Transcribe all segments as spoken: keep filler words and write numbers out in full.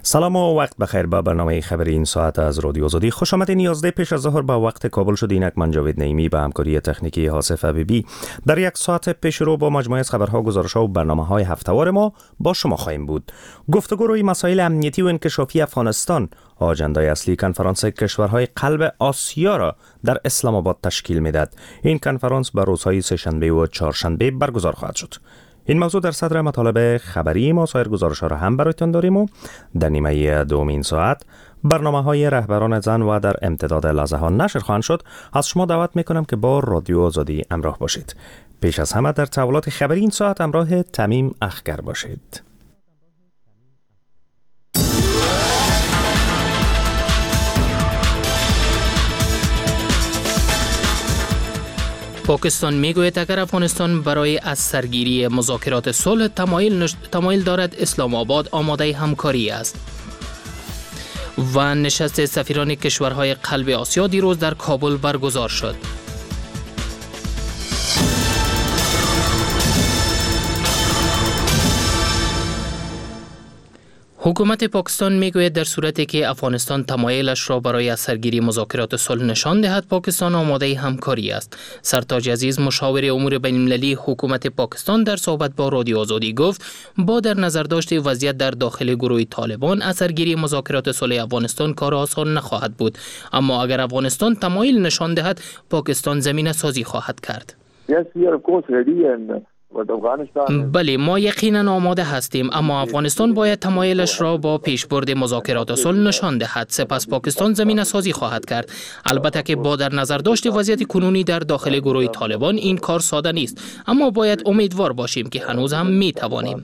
سلام و وقت بخیر به برنامه خبری این ساعت از رادیو آزادی. خوش آمدین. یازده پیش از ظهر به وقت کابل شد. اینک من جاوید نعیمی به همکاری تکنیکی حاسف حبیبی در یک ساعت پیش رو با مجموعه از خبرها، گزارش‌ها و برنامه‌های هفته‌وار ما با شما خواهیم بود. گفتگو روی مسائل امنیتی و انکشافی افغانستان آجندای اصلی کنفرانس کشورهای قلب آسیا را در اسلام آباد تشکیل می‌دهد. این کنفرانس به روزهای سه‌شنبه و چهارشنبه برگزار خواهد شد. این موضوع در صدر مطالب خبری ما. سایر گزارش‌ها را هم برایتان داریم و در نیمه دوم این ساعت برنامه‌های رهبران زن و در امتداد لحظه ها نشر خواهند شد. از شما دعوت می‌کنم که با رادیو آزادی همراه باشید. پیش از همه در تحولات خبری این ساعت همراه تمیم اخگر باشید. پاکستان میگوید اگر افغانستان برای از سرگیری مذاکرات صلح تمایل, نش... تمایل دارد، اسلام آباد آماده همکاری است. و نشست سفیران کشورهای قلب آسیا دیروز در کابل برگزار شد. حکومت پاکستان میگوید در صورتی که افغانستان تمایلش را برای از سرگیری مذاکرات صلح نشان دهد، پاکستان آماده همکاری است. سرتاج عزیز، مشاور امور بین المللی حکومت پاکستان، در صحبت با رادیو آزادی گفت با در نظر داشت وضعیت در داخل گروه طالبان، از سرگیری مذاکرات صلح افغانستان کار آسان نخواهد بود، اما اگر افغانستان تمایل نشان دهد، پاکستان زمینه سازی خواهد کرد. Yes, we are of course ready and بله، ما یقینا آماده هستیم، اما افغانستان باید تمایلش را با پیشبرد مذاکرات صلح نشان دهد، سپس پاکستان زمینه سازی خواهد کرد. البته که با در نظر داشت وضعیت کنونی در داخل گروه طالبان این کار ساده نیست، اما باید امیدوار باشیم که هنوز هم می توانیم.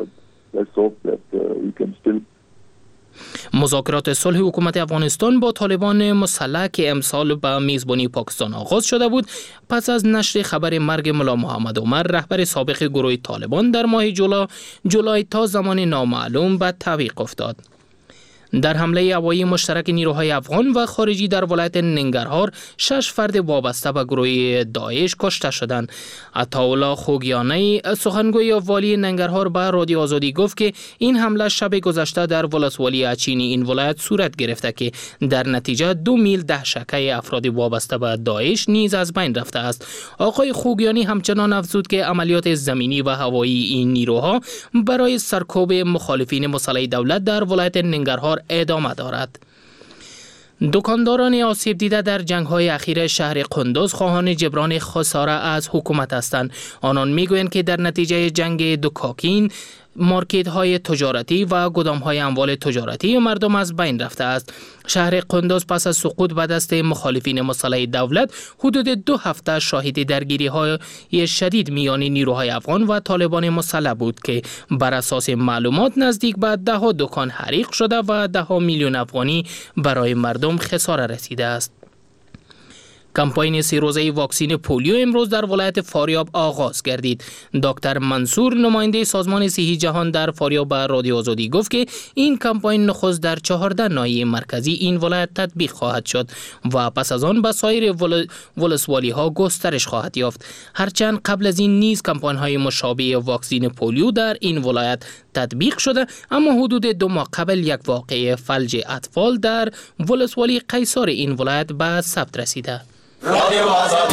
مذاکرات صلح حکومت افغانستان با طالبان مسلح که امسال به میزبانی پاکستان آغاز شده بود، پس از نشر خبر مرگ ملا محمد عمر، رهبر سابق گروه طالبان، در ماه جولا جولای تا زمان نامعلوم به تعویق افتاد. در حمله هوایی مشترک نیروهای افغان و خارجی در ولایت ننگرهار، شش فرد وابسته به گروه داعش کشته شدند. عطاالله خوگیانی، سخنگوی والی ننگرهار، به رادیو آزادی گفت که این حمله شب گذشته در ولسوالی اچینی این ولایت صورت گرفته که در نتیجه دو میل دهشکه افراد وابسته به داعش نیز از بین رفته است. آقای خوگیانی همچنان افزود که عملیات زمینی و هوایی این نیروها برای سرکوب مخالفین مسلح دولت در ولایت ننگرهار ادامه دارد. دکانداران آسیب دیده در جنگ‌های اخیر شهر قندوز خواهان جبران خساره از حکومت هستند. آنان میگویند که در نتیجه جنگ دکاکین، مارکت های تجارتی و گدام های اموال تجارتی مردم از بین رفته است. شهر قندوز پس از سقوط به دست مخالفین مسلح دولت حدود دو هفته شاهد درگیری های شدید میان نیروهای افغان و طالبان مسلح بود که بر اساس معلومات نزدیک به ده ها دکان حریق شده و ده ها میلیون افغانی برای مردم خساره رسیده است. کمپاین سه روزه واکسین پولیو امروز در ولایت فاریاب آغاز گردید. دکتر منصور، نماینده سازمان صحی جهان در فاریاب، به رادیو آزادی گفت که این کمپاین نخست در چهارده ناحیه مرکزی این ولایت تطبیق خواهد شد و پس از آن به سایر ول... ولسوالی ها گسترش خواهد یافت. هرچند قبل از این نیز کمپاین های مشابه واکسین پولیو در این ولایت تطبیق شده، اما حدود دو ماه قبل یک واقعه فلج اطفال در ولسوالی قیصار این ولایت به ثبت رسیده. رادیو آزادی.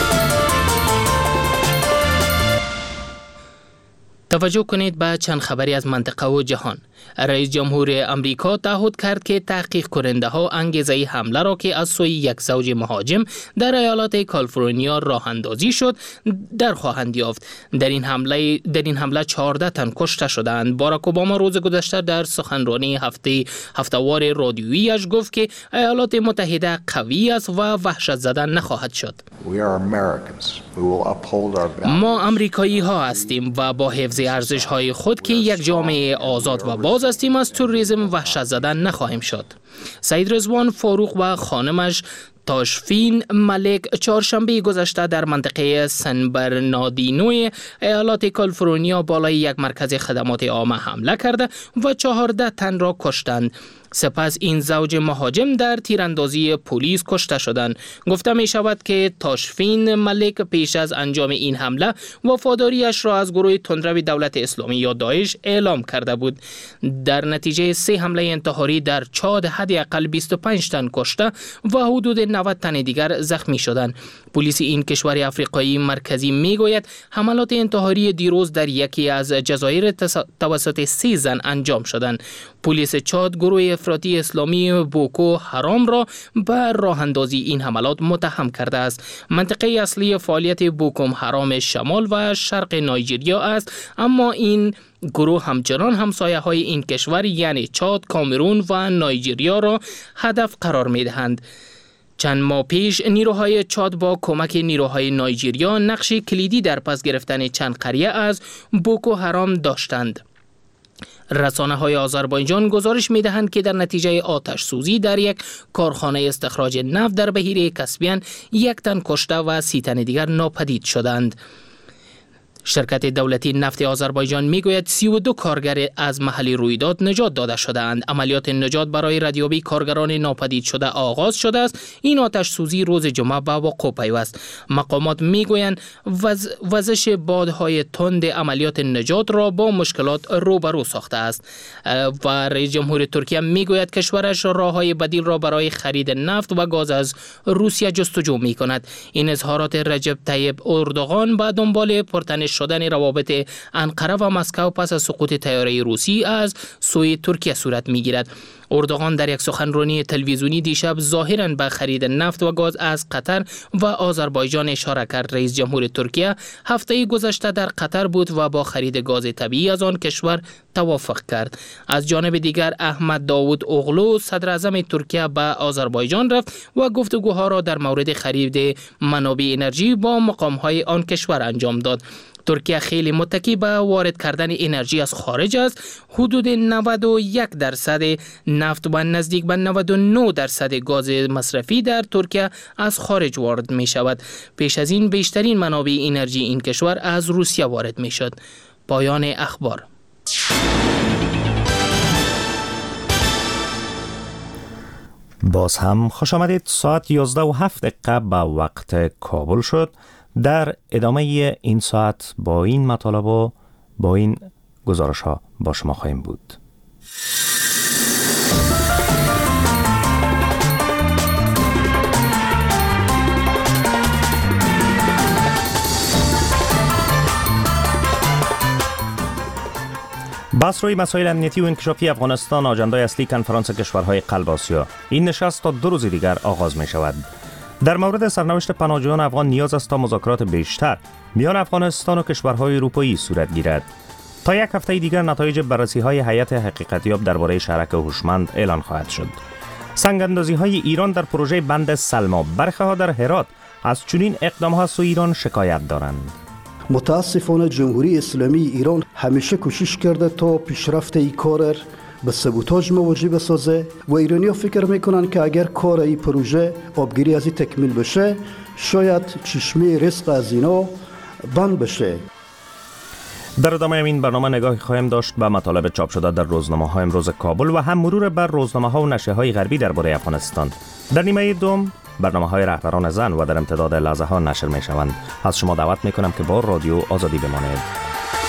توجه کنید به چند خبری از منطقه و جهان. رئیس جمهور امریکا تعهد کرد که تحقیق کننده ها انگیزه حمله را که از سوی یک زوج مهاجم در ایالات کالیفرنیا راه اندازی شد در خواهند یافت. در این حمله در این حمله چهارده تن کشته شدند. باراک اوباما روز گذشته در سخنرانی هفته هفته‌وار رادیویی‌اش گفت که ایالات متحده قوی است و وحشت زده نخواهد شد. ما امریکایی ها هستیم و با حفظ ارزش های خود که یک جامعه آزاد و باز هستیم از تروریسم وحشت زده نخواهیم شد. سید رضوان فاروق و خانمش تاشفین ملک چهارشنبه گذشته در منطقه سن برناردینو ایالات کالیفرنیا بالای یک مرکز خدمات عامه حمله کرده و چهارده تن را کشتند. سپس این زوج مهاجم در تیراندازی پلیس کشته شدند. گفته می شود که تاشفین ملک پیش از انجام این حمله وفاداریش را از گروه تندرو دولت اسلامی یا داعش اعلام کرده بود. در نتیجه سه حمله انتحاری در چاد حداقل بیست و پنج تن کشته و حدود نود تن دیگر زخمی شدند. پلیس این کشور افریقایی مرکزی میگوید حملات انتحاری دیروز در یکی از جزایر توسط سه زن انجام شدند. پلیس چاد گروه افراطی اسلامی بوکو حرام را به راه اندازی این حملات متهم کرده است. منطقه اصلی فعالیت بوکو حرام شمال و شرق نایجریا است، اما این گروه همچنان همسایه های این کشور یعنی چاد، کامرون و نایجریا را هدف قرار می دهند. چند ماه پیش نیروهای چاد با کمک نیروهای نایجریا نقش کلیدی در پس گرفتن چند قریه از بوکو حرام داشتند. رسانه های آذربایجان گزارش می دهند که در نتیجه آتش سوزی در یک کارخانه استخراج نفت در بحیره کسپین یک تن کشته و سی تن دیگر ناپدید شدند. شرکت دولتی نفت آذربایجان میگوید سی و دو کارگر از محل رویداد نجات داده شده‌اند. عملیات نجات برای ردیابی کارگران ناپدید شده آغاز شده است. این آتش سوزی روز جمعه به وقوع پیوست. مقامات میگویند وز... وزش بادهای تند عملیات نجات را با مشکلات روبرو ساخته است و رئیس جمهور ترکیه میگوید کشورش راههای بدیل را برای خرید نفت و گاز از روسیه جستجو میکند. این اظهارات رجب طیب اردوغان به دنبال پرتن شدن روابط انقره و مسکو پس از سقوط طیاره روسی از سوی ترکیه صورت میگیرد. اردوغان در یک سخنرانی تلویزیونی دیشب ظاهراً به خرید نفت و گاز از قطر و آذربایجان اشاره کرد. رئیس جمهور ترکیه هفته گذشته در قطر بود و با خرید گاز طبیعی از آن کشور توافق کرد. از جانب دیگر احمد داوود اوغلو صدر اعظم ترکیه به آذربایجان رفت و گفتگوها را در مورد خرید منابع انرژی با مقام‌های آن کشور انجام داد. ترکیه خیلی متکی به وارد کردن انرژی از خارج است. حدود نود و یک درصد نفت و نزدیک به نود و نه درصد گاز مصرفی در ترکیه از خارج وارد می شود. پیش از این بیشترین منابع انرژی این کشور از روسیه وارد می شد. پایان اخبار. باز هم خوش آمدید. ساعت یازده و هفت دقیقه به وقت کابل شد. در ادامه این ساعت با این مطالب و با این گزارش ها با شما خواهیم بود. بحث روی مسائل امنیتی و انکشافی افغانستان آجندای اصلی کنفرانس کشورهای قلب آسیا. این نشست تا دو روز دیگر آغاز می شود. در مورد سرنوشت پناهجویان افغان نیاز است تا مذاکرات بیشتر میان افغانستان و کشورهای اروپایی صورت گیرد. تا یک هفته دیگر نتایج بررسی‌های هیئت حقیقتیاب درباره شرک هوشمند اعلان خواهد شد. سنگ‌اندازی‌های ایران در پروژه بند سلما. برخی‌ها در هرات از چنین اقدام‌ها سوی ایران شکایت دارند. متاسفانه جمهوری اسلامی ایران همیشه کوشش کرده تا پیشرفت این کار به سبوتاژ مواجه بسازه و ایرانی‌ها فکر میکنن که اگر کار این پروژه آبگیری از این تکمیل بشه شاید چشمه رزق از اینا بند بشه. در ادامه این برنامه نگاهی خواهیم داشت به مطالب چاپ شده در روزنامه‌های امروز کابل و هم مرور بر روزنامه‌ها و نشریه‌های غربی درباره افغانستان. در نیمه دوم برنامه‌های رهبران زن و در امتداد لحظه‌ها نشر می‌شوند. از شما دعوت می‌کنم که با رادیو آزادی بمانید.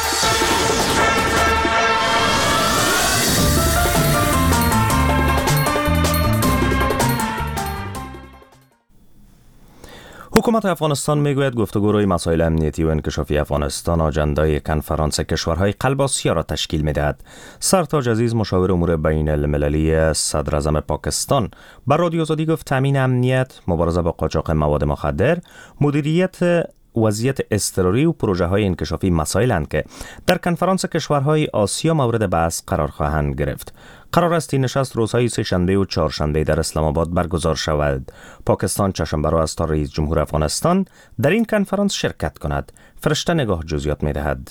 حکومت افغانستان میگوید گفتگو روی مسائل امنیتی و انکشافی افغانستان آجندای کنفرانس کشورهای قلب آسیا را تشکیل میدهد. سرتاج عزیز مشاور امور بین المللی صدر اعظم پاکستان بر رادیو آزادی گفت تامین امنیت، مبارزه با قاچاق مواد مخدر، مدیریت وضعیت اضطراری و پروژه های انکشافی مسائلند که در کنفرانس کشورهای آسیا مورد بحث قرار خواهند گرفت. قرار است این نشست روزهای سه شنبه و چهار شنبه در اسلام آباد برگزار شود. پاکستان چشم بر است تا رئیس جمهور افغانستان در این کنفرانس شرکت کند. فرشته نگاه جزئیات می‌دهد.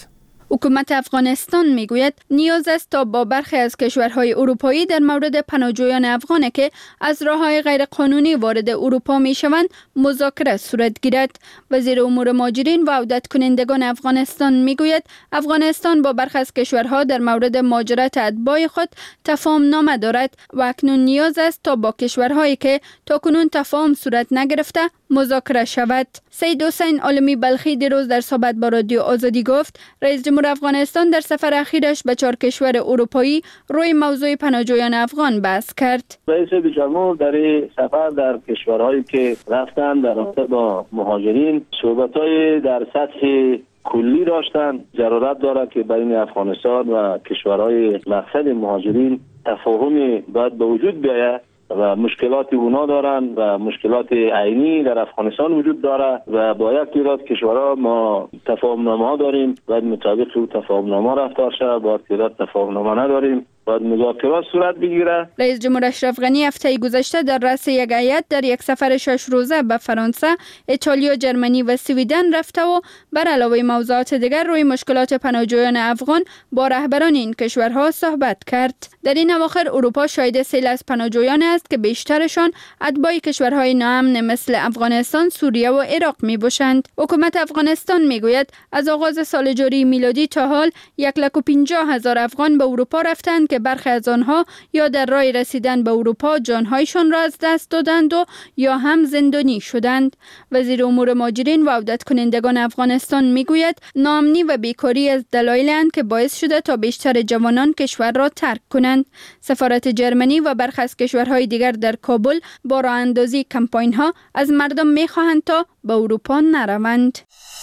حکومت افغانستان میگوید نیاز است تا با برخی از کشورهای اروپایی در مورد پناهجویان افغان که از راههای غیرقانونی وارد اروپا میشوند مذاکره صورت گیرد. وزیر امور مهاجرین و عودت کنندگان افغانستان میگوید افغانستان با برخی از کشورها در مورد مهاجرت اتباع خود تفاهم نامه دارد و اکنون نیاز است تا با کشورهایی که تاکنون تفاهم صورت نگرفته مذاکره شود. سید حسین عالمی بلخی دیروز در صحبت با رادیو آزادی گفت رئیس جمهور افغانستان در سفر اخیرش به چهار کشور اروپایی روی موضوع پناهجویان افغان بحث کرد. رئیس جمهور در سفر در کشورهایی که رفتن در رابطه با مهاجرین صحبت‌های در سطح کلی داشتن. ضرورت دارد که بین افغانستان و کشورهای مقصد مهاجرین تفاهمی باید به وجود بیاید و مشکلات اونا دارن و مشکلات عینی در افغانستان وجود داره و با یک تعداد کشورها ما تفاهم‌نامه ها داریم، باید مطابق اون تفاهم‌نامه رفتار شه، با تعداد تفاهم‌نامه نداریم، باید مذاکرات صورت بگیره. رئیس جمهور اشرف غنی هفته گذشته در رأس یک هیئت در یک سفر شش روزه به فرانسه، ایتالیا، جرمنی و سویدن رفته و بر علاوه موضوعات دیگر روی مشکلات پناهجویان افغان با رهبران این کشورها صحبت کرد. در این اواخر اروپا شاهد سیل از پناهجویان است که بیشترشان اتباع کشورهای ناامن مثل افغانستان، سوریه و عراق میباشند. حکومت افغانستان میگوید از آغاز سال جاری میلادی تا حال یک لک و پنجاه هزار افغان به اروپا رفتند که برخی از آنها یا در راه رسیدن به اروپا جانهایشان را از دست دادند و یا هم زندانی شدند. وزیر امور مهاجرین و عودت کنندگان افغانستان میگوید ناامنی و بیکاری از دلایلند که باعث شده تا بیشتر جوانان کشور را ترک کنند. سفارت جرمنی و برخی از کشورهای دیگر در کابل با راه اندازی کمپاین ها از مردم میخواهند تا به اروپا نروند.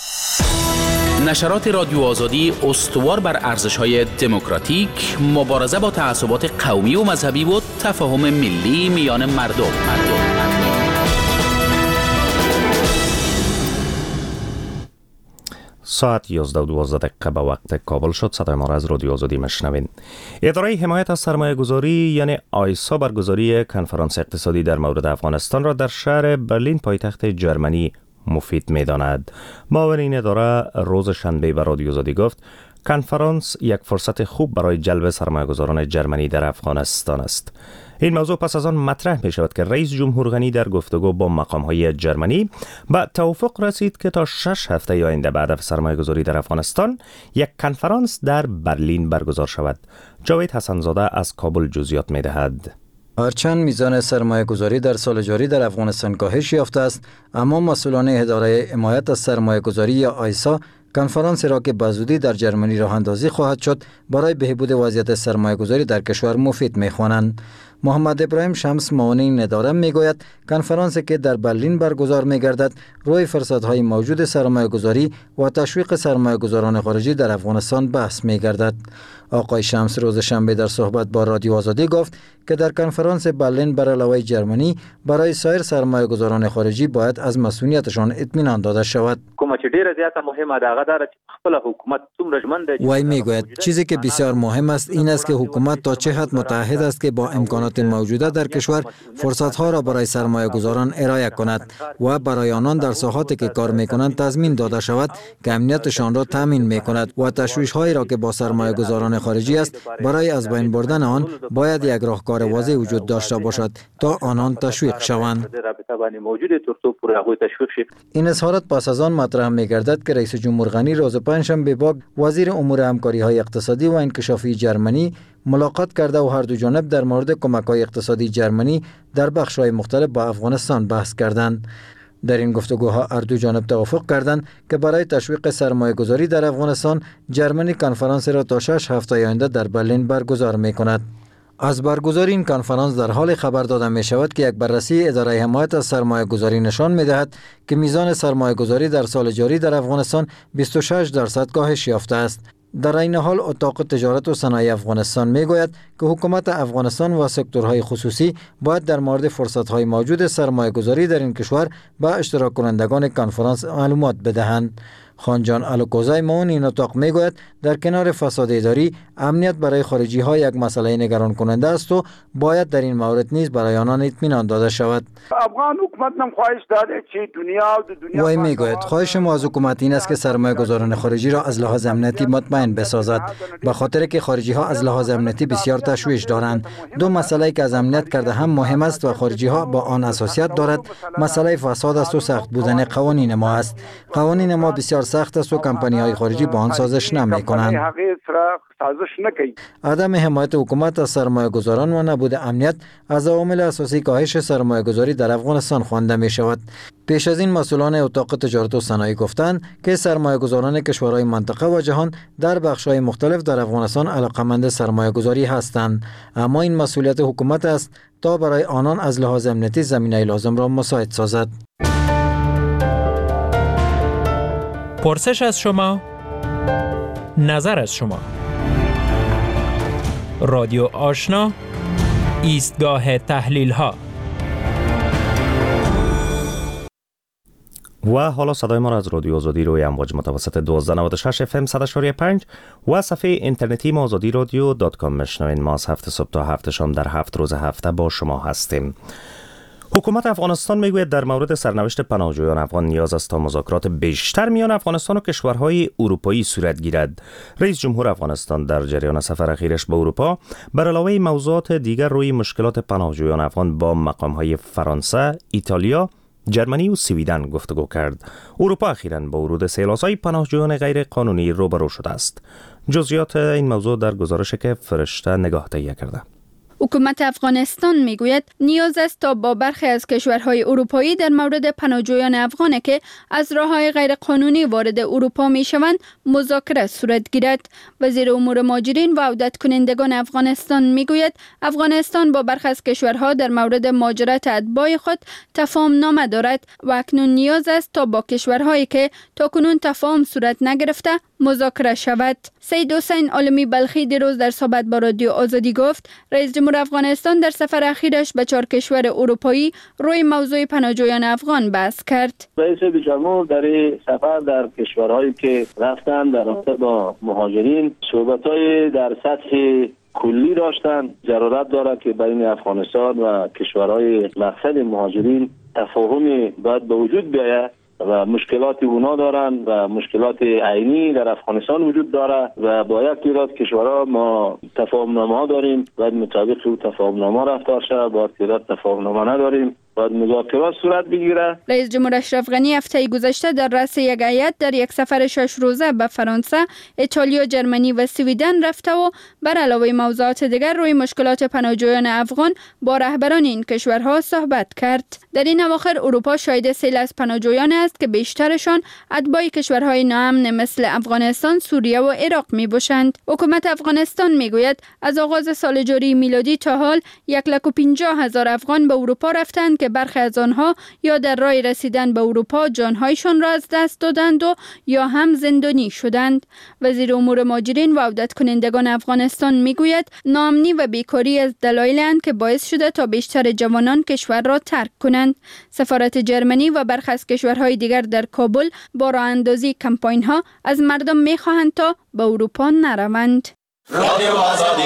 نشرات رادیو آزادی استوار بر ارزش‌های دموکراتیک، مبارزه با تعصبات قومی و مذهبی و تفاهم ملی میان مردم. مردم. ساعت یازده و دوازده دقیقه به وقت کابل شد. صدای ما را از رادیو آزادی مشنوین. اداره حمایت از سرمایه گذاری یعنی آیسا برگزاری کنفرانس اقتصادی در مورد افغانستان را در شهر برلین پایتخت جرمنی مفید می داند. معاون این اداره روز شنبه به رادیو آزادی گفت کنفرانس یک فرصت خوب برای جلب سرمایه‌گذاران جرمنی در افغانستان است. این موضوع پس از آن مطرح می شود که رئیس جمهور غنی در گفتگو با مقام‌های جرمنی به توافق رسید که تا شش هفته آینده بعد از سرمایه‌گذاری در افغانستان یک کنفرانس در برلین برگزار شود. جاوید حسن‌زاده از کابل جزئیات می دهد. هرچند میزان سرمایه گذاری در سال جاری در افغانستان کاهش یافته است، اما مسئولان اداره حمایت از سرمایه گذاری یا آیسا کنفرانس را که بزودی در جرمنی راه اندازی خواهد شد برای بهبود وضعیت سرمایه گذاری در کشور مفید می خوانند. محمد ابراهیم شمس معاون این اداره می گوید کنفرانسی که در برلین برگزار می گردد روی فرصت‌های موجود سرمایه گذاری و تشویق سرمایه گذاران خارجی در افغانستان بحث می گردد. آقای شمس روز شنبه در صحبت با رادیو آزادی گفت که در کنفرانس برلین بر علاوه جرمنی برای سایر سرمایه گذاران خارجی باید از مسئولیتشان اطمینان داده شود. وی میگوید چیزی که بسیار مهم است این است که حکومت تا چه حد متعهد است که با امکانات موجوده در کشور فرصت‌ها را برای سرمایه گذاران ارائه کند و برای آنان در ساحاتی که کار می‌کنند تضمین داده شود که امنیتشان را تامین می‌کند و تشویش‌هایی را که با سرمایه گذاران خارجی است برای از بین بردن آن باید یک راهکار واضح وجود داشته باشد تا آنان تشویق شوند. این اظهارات پس از آن مطرح می‌گردد که رئیس جمهور غنی روز پنجشنبه با وزیر امور همکاری‌های اقتصادی و انکشافی جرمنی ملاقات کرده و هر دو جانب در مورد کمک‌های اقتصادی جرمنی در بخش‌های مختلف با افغانستان بحث کردند. در این گفتگوها هر دو جانب توافق کردند که برای تشویق سرمایه‌گذاری در افغانستان جرمنی کنفرانس را تا شش هفته آینده در برلین برگزار می‌کند. از برگزاری این کنفرانس در حال خبر داده می شود که یک بررسی اداره حمایت از سرمایه گذاری نشان می دهد که میزان سرمایه گذاری در سال جاری در افغانستان بیست و شش درصد کاهش یافته است. در این حال اتاق تجارت و صنایع افغانستان می گوید که حکومت افغانستان و سکتورهای خصوصی باید در مورد فرصت‌های موجود سرمایه گذاری در این کشور به اشتراک کنندگان کنفرانس معلومات بدهند. خانجان الوکوزای معاون این اتاق میگوید در کنار فساد اداری امنیت برای خارجی ها یک مسئله نگران کننده است و باید در این مورد نیز برای آنان اطمینان داده شود. افغان حکومت نم خواهش داده که دنیا و دنیا وی میگوید خواهش ما از حکومت این است که سرمایه گذاران خارجی را از لحاظ امنیتی مطمئن بسازد، به خاطر که خارجی ها از لحاظ امنیتی بسیار تشویش دارند. دو مسئله که از امنیت کرده هم مهم است و خارجی ها با آن اساسیت دارد، مسئله فساد است و سخت بودن قوانین ما است. قوانین ما بسیار سخت است و کمپانی های خارجی با آن سازش نمی کنند. عدم حمایت حکومت از سرمایه گذاران و نبود امنیت از عوامل اساسی کاهش سرمایه گذاری در افغانستان خوانده می شود. پیش از این مسئولان اتاق تجارت و صنایع گفتند که سرمایه گذاران کشورهای منطقه و جهان در بخش‌های مختلف در افغانستان علاقه‌مند سرمایه گذاری هستند، اما این مسئولیت حکومت است تا برای آنان از لحاظ امنیتی زمینه لازم را مساعد سازد. پرسش از شما، نظر از شما. رادیو آشنا، ایستگاه تحلیل ها. و حالا صدای ما را از رادیو آزادی روی امواج متوسط دوازده نود و شش اف ام صد و شش پنج و صفحه اینترنتی ما آزادی رادیو دات کام میشنوین. ما از هفت صبح تا هفت شام در هفت روز هفته با شما هستیم. حکومت افغانستان میگوید در مورد سرنوشت پناهجویان افغان نیاز است تا مذاکرات بیشتر میان افغانستان و کشورهای اروپایی صورت گیرد. رئیس جمهور افغانستان در جریان سفر اخیرش به اروپا بر علاوه موضوعات دیگر روی مشکلات پناهجویان افغان با مقامهای فرانسه، ایتالیا، جرمنی و سویدن گفتگو کرد. اروپا اخیراً با ورود سیلاسای پناهجویان غیر قانونی روبرو شده است. جزئیات این موضوع در گزارشی که فرشته نگاه تهیه کرده. حکومت افغانستان میگوید نیاز است تا با برخی از کشورهای اروپایی در مورد پناهجویان افغان که از راههای غیر قانونی وارد اروپا میشوند مذاکره صورت گیرد. وزیر امور مهاجرین و عودت کنندگان افغانستان میگوید افغانستان با برخی از کشورها در مورد مهاجرت اتباع خود تفاهم نامه دارد و اکنون نیاز است تا با کشورهایی که تاکنون تفاهم صورت نگرفته مذاکره شود. سید حسین عالمی بلخی دیروز در صحبت با رادیو آزادی گفت رئیس جمهور افغانستان در سفر اخیرش به چهار کشور اروپایی روی موضوع پناهجویان افغان بحث کرد. رئیس جمهور در این سفر در کشورهایی که رفتن در رابطه با مهاجرین صحبت‌های در سطح کلی داشتن. ضرورت دارد که بین افغانستان و کشورهای مقصد مهاجرین تفاهمی باید به وجود بیاید و مشکلات اونا دارن و مشکلات عینی در افغانستان وجود داره و با یک تعداد کشورها ما تفاهمنامه ها داریم، باید مطابق او تفاهمنامه رفتار شود، با تعداد تفاهمنامه نداریم، باید مذاکرات صورت بگیره. رئیس جمهور اشرف غنی هفته گذشته در رأس یک هیئت در یک سفر شش روزه به فرانسه، ایتالیا، جرمنی و سویدن رفته و بر علاوه موضوعات دیگر روی مشکلات پناهجویان افغان با رهبران این کشورها صحبت کرد. در این اواخر اروپا شاهد سیل از پناهجویان است که بیشترشان اتباع کشورهای ناامن مثل افغانستان، سوریه و عراق می باشند. حکومت افغانستان می گوید از آغاز سال جاری میلادی تا حال یک لک و پنجاه هزار افغان به اروپا رفتند که برخی از آنها یا در راه رسیدن به اروپا جانهایشان را از دست دادند و یا هم زندانی شدند. وزیر امور مهاجرین و عودت کنندگان افغانستان میگوید ناامنی و بیکاری از دلایلی که باعث شده تا بیشتر جوانان کشور را ترک کنند. سفارت جرمنی و برخی از کشورهای دیگر در کابل با راه اندازی کمپاین ها از مردم میخواهند تا به اروپا نروند. رادیو آزادی.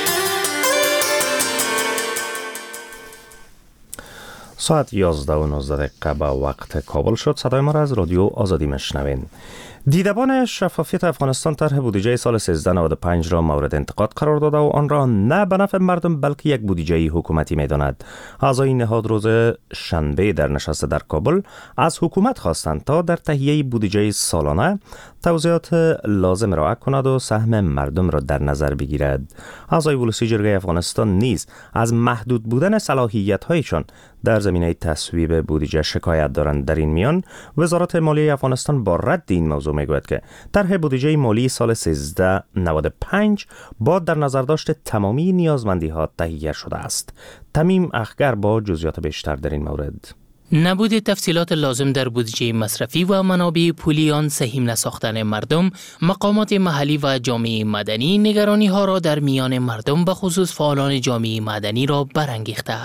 ساعت یازده و نوزده دقیقه به وقت کابل شد. صدای ما را از رادیو آزادی میشنوین. دیدبان شفافیت افغانستان طرح بودجه سال سیزده نود و پنج را مورد انتقاد قرار داده و آن را نه به نفع مردم بلکه یک بودجه حکومتی می‌داند. اعضای نهاد روز شنبه در نشست در کابل از حکومت خواستند تا در تهیه بودجه سالانه توضیحات لازم را کند و سهم مردم را در نظر بگیرد. اعضای ولسی جرگه افغانستان نیز از محدود بودن صلاحیت‌هایشان در زمینه تصویب بودجه شکایت دارند. در این میان وزارت مالیه افغانستان با رد این موضوع میگوید که طرح بودجه مالی سال سیزده نود و پنج با در نظر داشت تمامی نیازمندی‌ها تهیه شده است. تمیم اخگر با جزئیات بیشتر در این مورد. نبود تفصیلات لازم در بودجه مصرفی و منابع پولی آن سهیم نساختن مردم، مقامات محلی و جامعه مدنی نگرانی ها را در میان مردم به خصوص فعالان جامعه مدنی را برانگیخته است.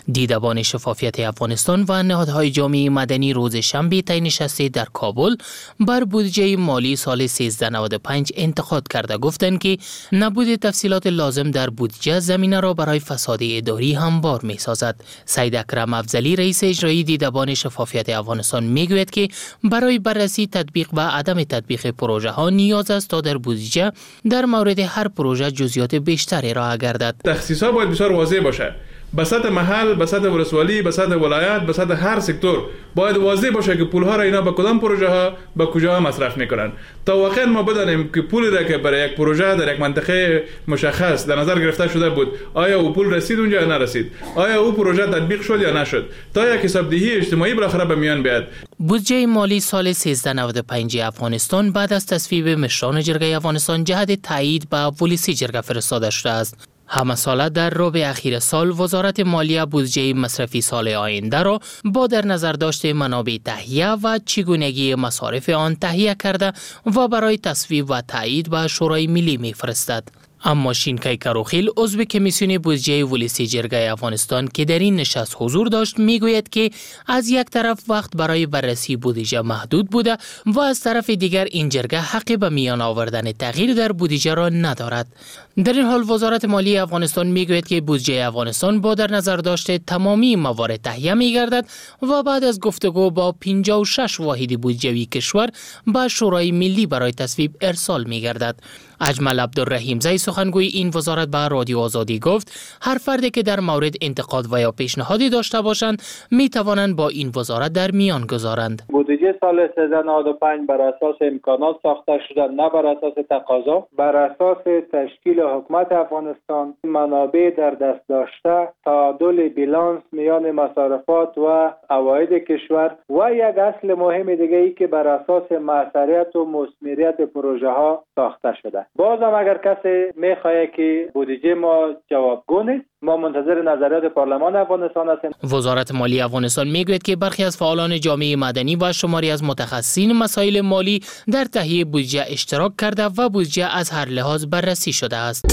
دیدبان شفافیت افغانستان و نهادهای جامعه مدنی روز شنبه طی نشستی در کابل بر بودجه مالی سال سیزده نود و پنج انتقاد کرده گفتند که نبود تفصیلات لازم در بودجه زمینه را برای فساد اداری هموار می‌سازد. سید اکرم افضلی رئیس اجرایی دیدبان شفافیت افغانستان میگوید که برای بررسی تطبیق و عدم تطبیق پروژه ها نیاز است تا در بودجه در مورد هر پروژه جزئیات بیشتری ارائه گردد. تخصیصات باید بسیار واضح باشه. به سطح محل، به سطح ولسوالی، به سطح ولایت، به سطح هر سکتور باید واضح باشه که پول ها را اینا به کدام پروژه ها به کجا مصرف میکنن تا واقعا ما بدانیم که پولی را که برای یک پروژه در یک منطقه مشخص در نظر گرفته شده بود آیا او پول رسید اونجا یا نرسید، آیا او پروژه تطبیق شد یا نشد، تا یک حسابدهی اجتماعی بالاخره به میان بیاد. بودجه مالی سال سیزده نود و پنج افغانستان بعد از تصویب مشران جرگه افغانستان جهت تایید به پلیسی جرگه فرستاده شده است. همه ساله در ربع اخیر سال وزارت مالیه بودجه مصرفی سال آینده را با در نظر داشته منابع تهیه و چگونگی مصارف آن تهیه کرده و برای تصویب و تایید به شورای ملی می‌فرستد. اما شینکای کروخیل عضو کمیسیون بودجه ولسی جرگه افغانستان که در این نشست حضور داشت میگوید که از یک طرف وقت برای بررسی بودجه محدود بوده و از طرف دیگر این جرگه حق به میان آوردن تغییر در بودجه را ندارد. در این حال وزارت مالی افغانستان میگوید که بودجه افغانستان با در نظر داشته تمامی موارد تهیه میگردد و بعد از گفتگو با پنجاه و شش واحد بودجوی کشور به شورای ملی برای تصویب ارسال میگردد. اجمل عبدالرحیم زی سخنگوی این وزارت به رادیو آزادی گفت هر فردی که در مورد انتقاد و یا پیشنهادی داشته باشند می توانند با این وزارت در میان گذارند. بودجه سال سیزده نود و پنج بر اساس امکانات ساخته شده، نه بر اساس تقاضا، بر اساس تشکیل حکومت افغانستان، منابع در دست داشته، تعادل بیلانس میان مصارفات و عواید کشور و یک اصل مهم دیگه ای که بر اساس موثریت و مثمریت پروژه ها ساخته شده. بازم اگر کسی میخواد که بودجه ما جوابگو نیست، ما منتظر نظریات پارلمان افغانستان هستیم. وزارت مالی افغانستان میگوید که برخی از فعالان جامعه مدنی و شماری از متخصصین مسائل مالی در تهیه بودجه اشتراک کرده و بودجه از هر لحاظ بررسی شده است.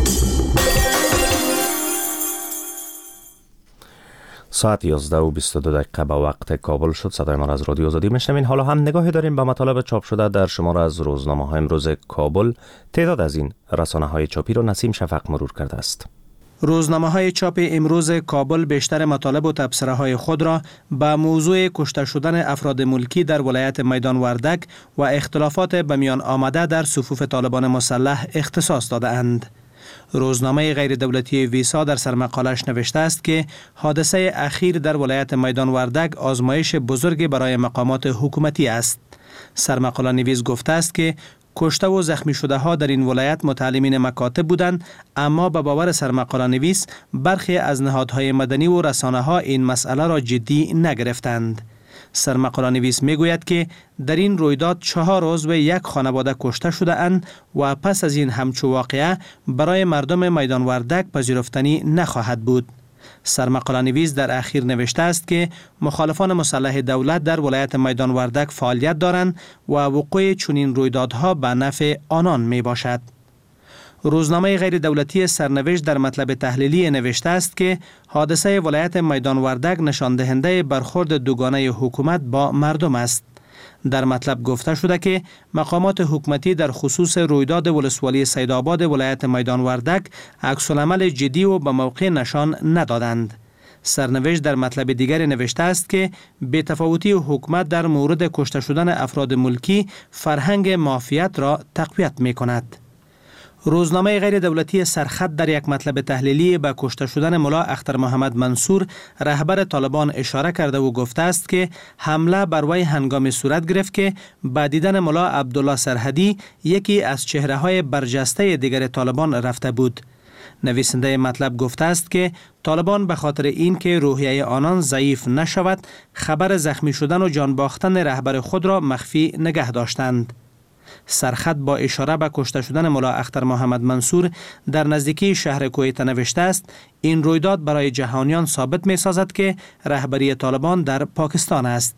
ساعت یازده و بیست و دو دقیقه به وقت کابل شد. صدای ما از رادیو آزادی میشنوین. حالا هم نگاهی داریم به مطالب چاپ شده در شماره از روزنامه‌های امروز کابل. تعداد از این رسانه‌های چاپی را نسیم شفق مرور کرده است. روزنامه‌های چاپ امروز کابل بیشتر مطالب و تبصره‌های خود را به موضوع کشته شدن افراد ملکی در ولایت میدان وردک و اختلافات به میان آمده در صفوف طالبان مسلح اختصاص داده‌اند. روزنامه غیر دولتی ویسا در سرمقالش نوشته است که حادثه اخیر در ولایت میدان وردک آزمایش بزرگی برای مقامات حکومتی است. سرمقاله نویس گفته است که کشته و زخمی شده ها در این ولایت متعلمین مکاتب بودند، اما به باور سرمقاله نویس برخی از نهادهای مدنی و رسانه ها این مسئله را جدی نگرفتند. سرمقاله نویس می گوید که در این رویداد چهار عضو یک خانواده کشته شده اند و پس از این همچو واقعه برای مردم میدان وردک پذیرفتنی نخواهد بود. سرمقاله نویس در اخیر نوشته است که مخالفان مسلح دولت در ولایت میدان وردک فعالیت دارند و وقوع چنین رویدادها به نفع آنان می باشد. روزنامه غیر دولتی سرنوشت در مطلب تحلیلی نوشته است که حادثه ولایت میدان وردک نشان دهنده برخورد دوگانه حکومت با مردم است. در مطلب گفته شده که مقامات حکومتی در خصوص رویداد ولسوالی سیدآباد ولایت میدان وردک عکس‌العمل جدی و به موقع نشان ندادند. سرنوشت در مطلب دیگر نوشته است که بی‌تفاوتی حکومت در مورد کشته شدن افراد ملکی فرهنگ مافیات را تقویت می کند. روزنامه غیر دولتی سرخط در یک مطلب تحلیلی به کشته شدن ملا اختر محمد منصور رهبر طالبان اشاره کرده و گفته است که حمله بر وی هنگامی صورت گرفت که با دیدن ملا عبدالله سرحدی یکی از چهره‌های برجسته دیگر طالبان رفته بود. نویسنده مطلب گفته است که طالبان به خاطر اینکه روحیه آنان ضعیف نشود خبر زخمی شدن و جان باختن رهبر خود را مخفی نگه داشتند. سرخط با اشاره به کشته شدن ملا اختر محمد منصور در نزدیکی شهر کویت نوشته است این رویداد برای جهانیان ثابت می سازد که رهبری طالبان در پاکستان است.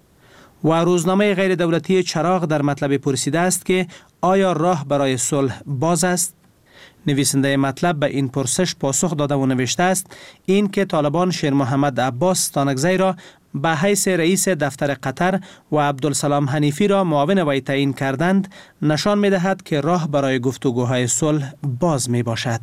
و روزنامه غیر دولتی چراغ در مطلب پرسیده است که آیا راه برای صلح باز است؟ نویسنده مطلب به این پرسش پاسخ داده و نوشته است این که طالبان شیر محمد عباس ستانکزی را به حیث رئیس دفتر قطر و عبدالسلام حنیفی را معاون وی تعیین کردند نشان می دهد که راه برای گفتگوهای صلح باز می باشد.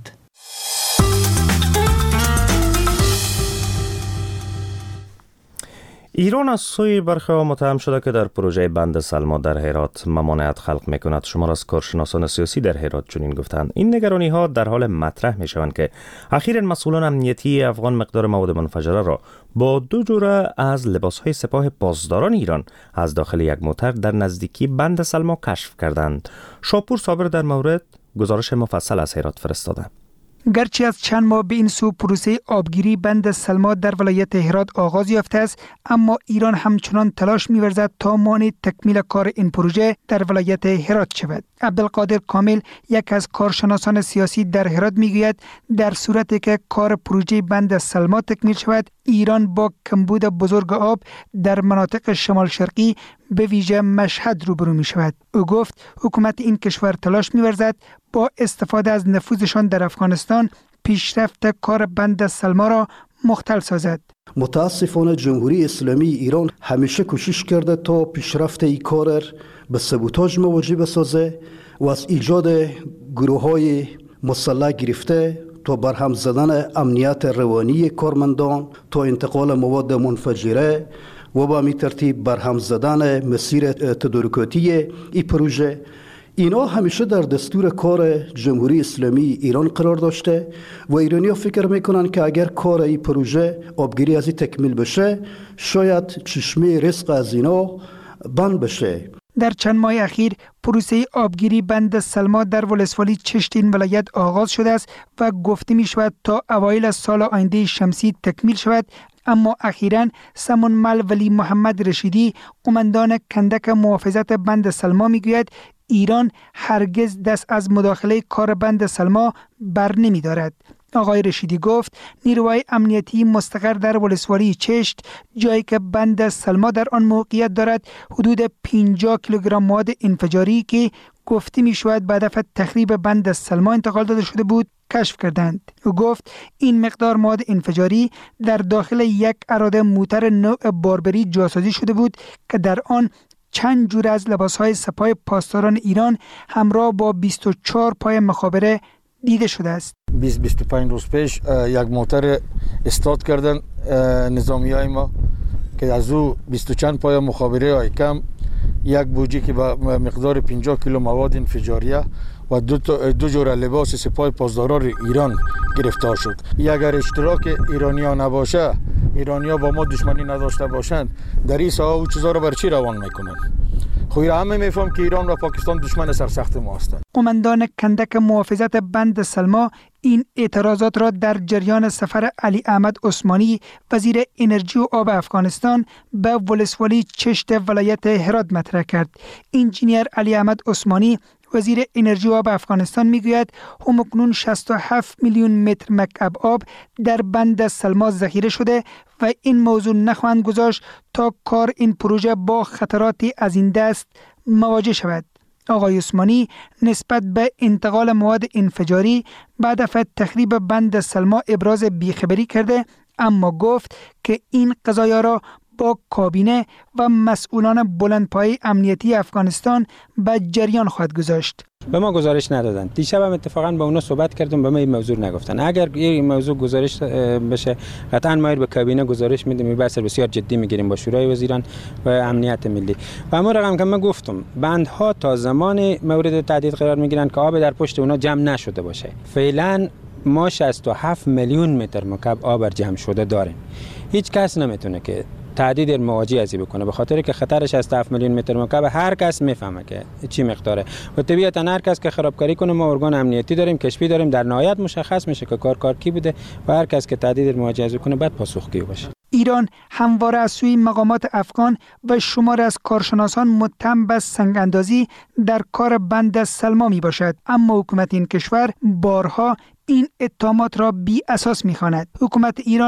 ایران از سوی برخی متهم شده که در پروژه بند سلما در هرات ممانعت خلق میکند. شمار از کارشناسان سیاسی در هرات چنین گفتند. این نگرانی ها در حال مطرح می شوند که اخیراً مسئولان امنیتی افغان مقدار مواد منفجره را با دو جوره از لباس های سپاه پاسداران ایران از داخل یک موتر در نزدیکی بند سلما کشف کردند. شاپور صابر در مورد گزارش مفصل از هرات فرستاده. گرچه از چند ماه به این سو پروسه آبگیری بند سلما در ولایت هرات آغاز یافته است، اما ایران همچنان تلاش می‌ورزد تا مانع تکمیل کار این پروژه در ولایت هرات شود. عبدالقادر کامل، یک از کارشناسان سیاسی در هرات میگوید در صورتی که کار پروژه بند سلما تکمیل شود، ایران با کمبود بزرگ آب در مناطق شمال شرقی به ویژه مشهد روبرو می شود. او گفت حکومت این کشور تلاش می ورزد با استفاده از نفوذشان در افغانستان پیشرفت کار بند سلما را مختل سازد. متاسفانه جمهوری اسلامی ایران همیشه کوشش کرده تا پیشرفت این کار به سبوتاژ مواجه بسازه و از ایجاد گروه‌های مسلح گرفته تا برهم زدن امنیت روانی کارمندان، تا انتقال مواد منفجره و با می ترتیب برهم زدن مسیر تدارکاتی این پروژه. اینا همیشه در دستور کار جمهوری اسلامی ایران قرار داشته و ایرانی ها فکر میکنن که اگر کار این پروژه آبگیری از این تکمیل بشه شاید چشمه رزق از اینا بند بشه. در چند ماه اخیر پروسه آبگیری بند سلما در ولسوالی چشت این ولایت آغاز شده است و گفته می شود تا اوایل سال آینده شمسی تکمیل شود، اما اخیراً سمون مل ولی محمد رشیدی، قماندان کندک محافظت بند سلما میگوید ایران هرگز دست از مداخله کار بند سلما بر نمی دارد. آقای رشیدی گفت نیروهای امنیتی مستقر در ولسوالی چشت، جایی که بند سلما در آن موقعیت دارد، حدود پنجاه کیلوگرم مواد انفجاری که گفته می شود به هدف تخریب بند سلما انتقال داده شده بود کشف کردند. او گفت این مقدار مواد انفجاری در داخل یک اراده موتر نوع باربری جاسازی شده بود که در آن چند جور از لباسهای سپاه پاسداران ایران همراه با بیست و چهار پای مخابره دیده شده است. بیست بیست و پنج روز پیش یک موتر استارت کردن نظامیای ما که از او بیست و چند پای مخابره های کم، یک بوجی که با مقدار پنجاه کیلو مواد انفجاریه و دو, دو جور لباس سپاه پاسداران ایران گرفتار شد. اگر اشتراک ایرانیان نباشه، ایرانیا با ما دشمنی نداشته باشند، در این ساحه او چیزا رو بر چی روان میکنن؟ خوی همه میفهم که ایران و پاکستان دشمن سرسخت ما هستند. قماندان کندک محافظت بند سلما این اعتراضات را در جریان سفر علی احمد عثمانی، وزیر انرژی و آب افغانستان، به ولسوالی چشت ولایت هرات مطرح کرد. انجینیر علی احمد عثمانی، وزیر انرژی و آب افغانستان میگوید همکنون شصت و هفت میلیون متر مکعب آب در بند سلما ذخیره شده و این موضوع نخواهند گذاشت تا کار این پروژه با خطراتی از این دست مواجه شود. آقای عثمانی نسبت به انتقال مواد انفجاری به هدف تخریب بند سلما ابراز بیخبری کرده، اما گفت که این قضایا را با کابینه و مسئولان بلندپایه امنیتی افغانستان به جریان خواهد گذاشت. به ما گزارش ندادن. دیشب هم اتفاقا با اونا صحبت کردم، به ما این موضوع نگفتن. اگر این موضوع گزارش بشه قطعا ما به کابینه گزارش میدیم، این بحث بسیار جدی میگیریم با شورای وزیران و امنیت ملی. و اما رقم که من گفتم بندها تا زمان مورد تهدید قرار میگیرن که آب در پشت اونا جمع نشده باشه. فعلا ما شصت و هفت میلیون متر مکعب آب جمع شده داریم. هیچ کس نمیتونه که تهدید مواجه ازی بکنه، به خاطر که خطرش شصت و هفت میلیون متر مکعب هر کس میفهمه که چی مقداره و طبیعتا هر کس که خرابکاری کنه ما ارگان امنیتی داریم، کشفی داریم، در نهایت مشخص میشه که کار کار کی بوده و هر کس که تهدید مواجه ازی کنه بعد پاسخگوی باشه. ایران همواره از سوی مقامات افغان و شمار از کارشناسان متهم به سنگ اندازی در کار بند سلما می باشد، اما حکومت این کشور بارها این اتهامات را بی اساس می خواند. حکومت ایران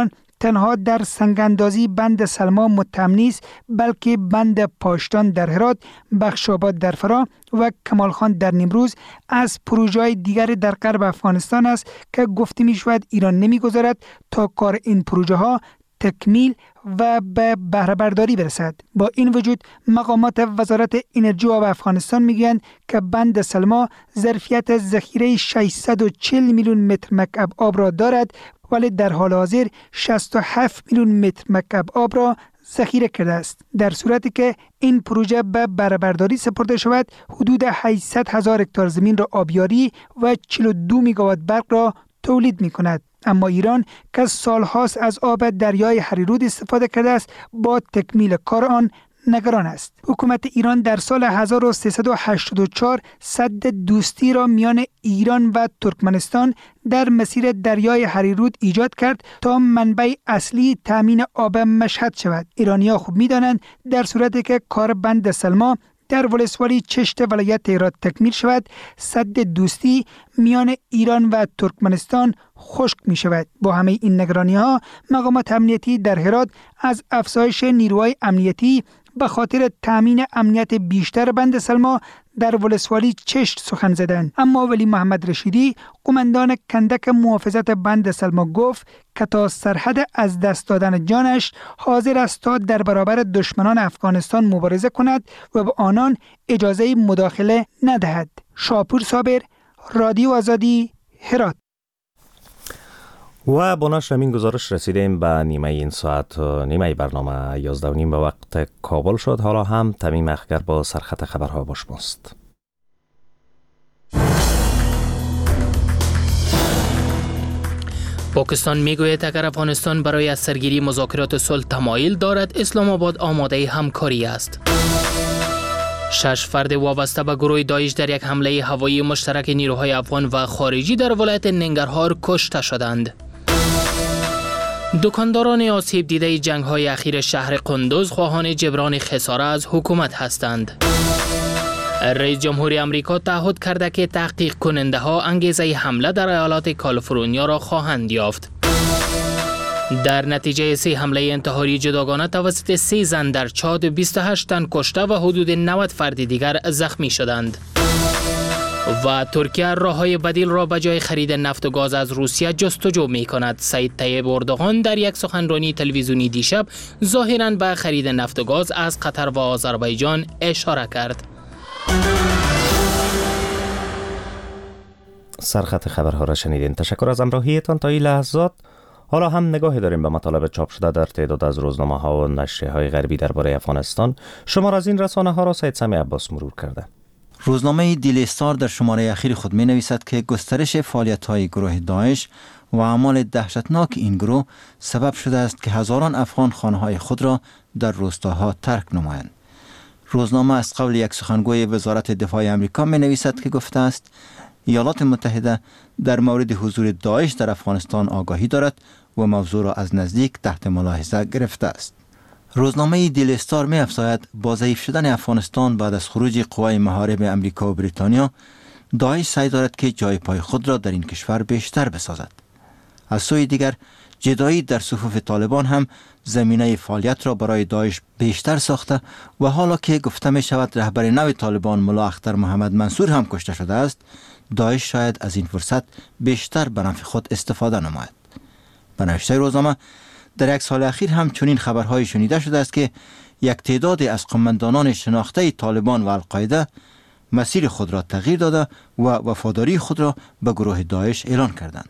تنها در سنگاندازی بند سلما متهم نیست، بلکه بند پاشتان در هرات، بخشاباد در فرا و کمالخان در نیمروز از پروژه‌های دیگر در غرب افغانستان است که گفته می شود ایران نمی گذارد تا کار این پروژه ها تکمیل و به بهره برداری برسد. با این وجود مقامات وزارت انرژی آب افغانستان میگویند که بند سلما ظرفیت ذخیره ششصد و چهل میلیون متر مکعب آب را دارد، ولی در حال حاضر شصت و هفت میلیون متر مکعب آب را ذخیره کرده است. در صورتی که این پروژه به بهره برداری سپرده شود، حدود هشتصد هزار هکتار زمین را آبیاری و چهل و دو میگاوات برق را تولید می کند. اما ایران که سالهاست از آب دریای هریرود استفاده کرده است، با تکمیل کار آن نگران است. حکومت ایران در سال هزار و سیصد و هشتاد و چهار سد دوستی را میان ایران و ترکمنستان در مسیر دریای هریرود ایجاد کرد تا منبع اصلی تامین آب مشهد شود. ایرانی‌ها خوب می‌دانند در صورتی که کار بند سلما در ولسوالی چشت ولایت هرات تکمیل شود، سد دوستی میان ایران و ترکمنستان خشک می شود. با همه این نگرانی ها، مقامات امنیتی در هرات از افزایش نیروهای امنیتی به خاطر تامین امنیت بیشتر بند سلما در ولسوالی چشت سخن زدند. اما ولی محمد رشیدی، قماندان کندک محافظت بند سلما، گفت که تا سرحد از دست دادن جانش حاضر است تا در برابر دشمنان افغانستان مبارزه کند و به آنان اجازه مداخله ندهد. شاپور صابر، رادیو آزادی، هرات. و با نشر همین گزارش رسیدیم به نیمه این ساعت. نیمه برنامه یازده و نیم به وقت کابل شد. حالا هم تمیم اخگر با سرخط خبرها با شماست. پاکستان میگوید اگر افغانستان برای از سرگیری مذاکرات صلح تمایل دارد، اسلام آباد آماده همکاری است. شش فرد وابسته به گروه داعش در یک حمله هوایی مشترک نیروهای افغان و خارجی در ولایت ننگرهار کشته شدند. دکانداران آسیب دیده جنگ‌های اخیر شهر قندوز خواهان جبران خساره از حکومت هستند. رئیس جمهوری آمریکا تعهد کرده که تحقیق کننده ها انگیزه حمله در ایالات کالیفرنیا را خواهند یافت. در نتیجه سه حمله انتحاری جداگانه توسط سه زن در چاد، بیست و هشت تن کشته و حدود نود فرد دیگر زخمی شدند. و ترکیه راه‌های بدیل را به جای خرید نفت و گاز از روسیه جستجو می کند. سید طیب اردوغان در یک سخنرانی تلویزیونی دیشب ظاهراً به خرید نفت و گاز از قطر و آذربایجان اشاره کرد. سرخط خبرها را شنیدین. تشکر از همراهیتان تا این لحظات. حالا هم نگاهی داریم به مطالب چاپ شده در تعداد از روزنامه ها و نشریه های غربی درباره افغانستان. شمار از این رسانه ها را سید سمی عباس مرور کرده. روزنامه دیلی استار در شماره اخیر خود می نویسد که گسترش فعالیت های گروه داعش و اعمال دهشتناک این گروه سبب شده است که هزاران افغان خانه های خود را در روستاها ترک نمایند. روزنامه از قول یک سخنگوی وزارت دفاع آمریکا می نویسد که گفته است ایالات متحده در مورد حضور داعش در افغانستان آگاهی دارد و موضوع را از نزدیک تحت ملاحظه گرفته است. روزنامه دیلی استار می افزاید با ضعیف شدن افغانستان بعد از خروج قوای محارب امریکا و بریتانیا، داعش سعی دارد که جای پای خود را در این کشور بیشتر بسازد. از سوی دیگر جدایی در صفوف طالبان هم زمینه فعالیت را برای داعش بیشتر ساخته و حالا که گفته می شود رهبر نو طالبان ملا اختر محمد منصور هم کشته شده است، داعش شاید از این فرصت بیشتر به نفع خود استفاده نماید. به نوشته روزنامه در یک سال اخیر هم چنین خبرهای شنیده شده است که یک تعداد از قماندانان شناخته طالبان و القاعده مسیر خود را تغییر داده و وفاداری خود را به گروه داعش اعلان کردند.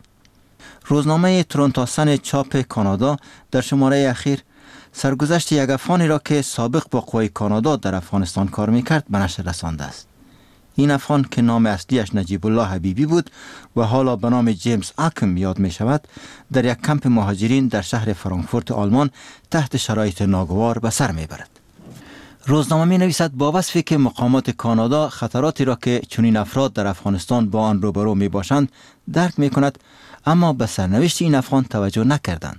روزنامه تورنتو سن چاپ کانادا در شماره اخیر سرگذشت یک افغانی را که سابق با قوای کانادا در افغانستان کار میکرد به نشر رسانده است. این افغان که نام اصلیش نجیب الله حبیبی بود و حالا به نام جیمز آکم یاد می شود، در یک کمپ مهاجرین در شهر فرانکفورت آلمان تحت شرایط ناگوار به سر می برد. روزنامه می نویسد با وصفی که مقامات کانادا خطراتی را که چنین افراد در افغانستان با آن روبرو می باشند درک می کند، اما به سرنوشت این افغان توجه نکردند.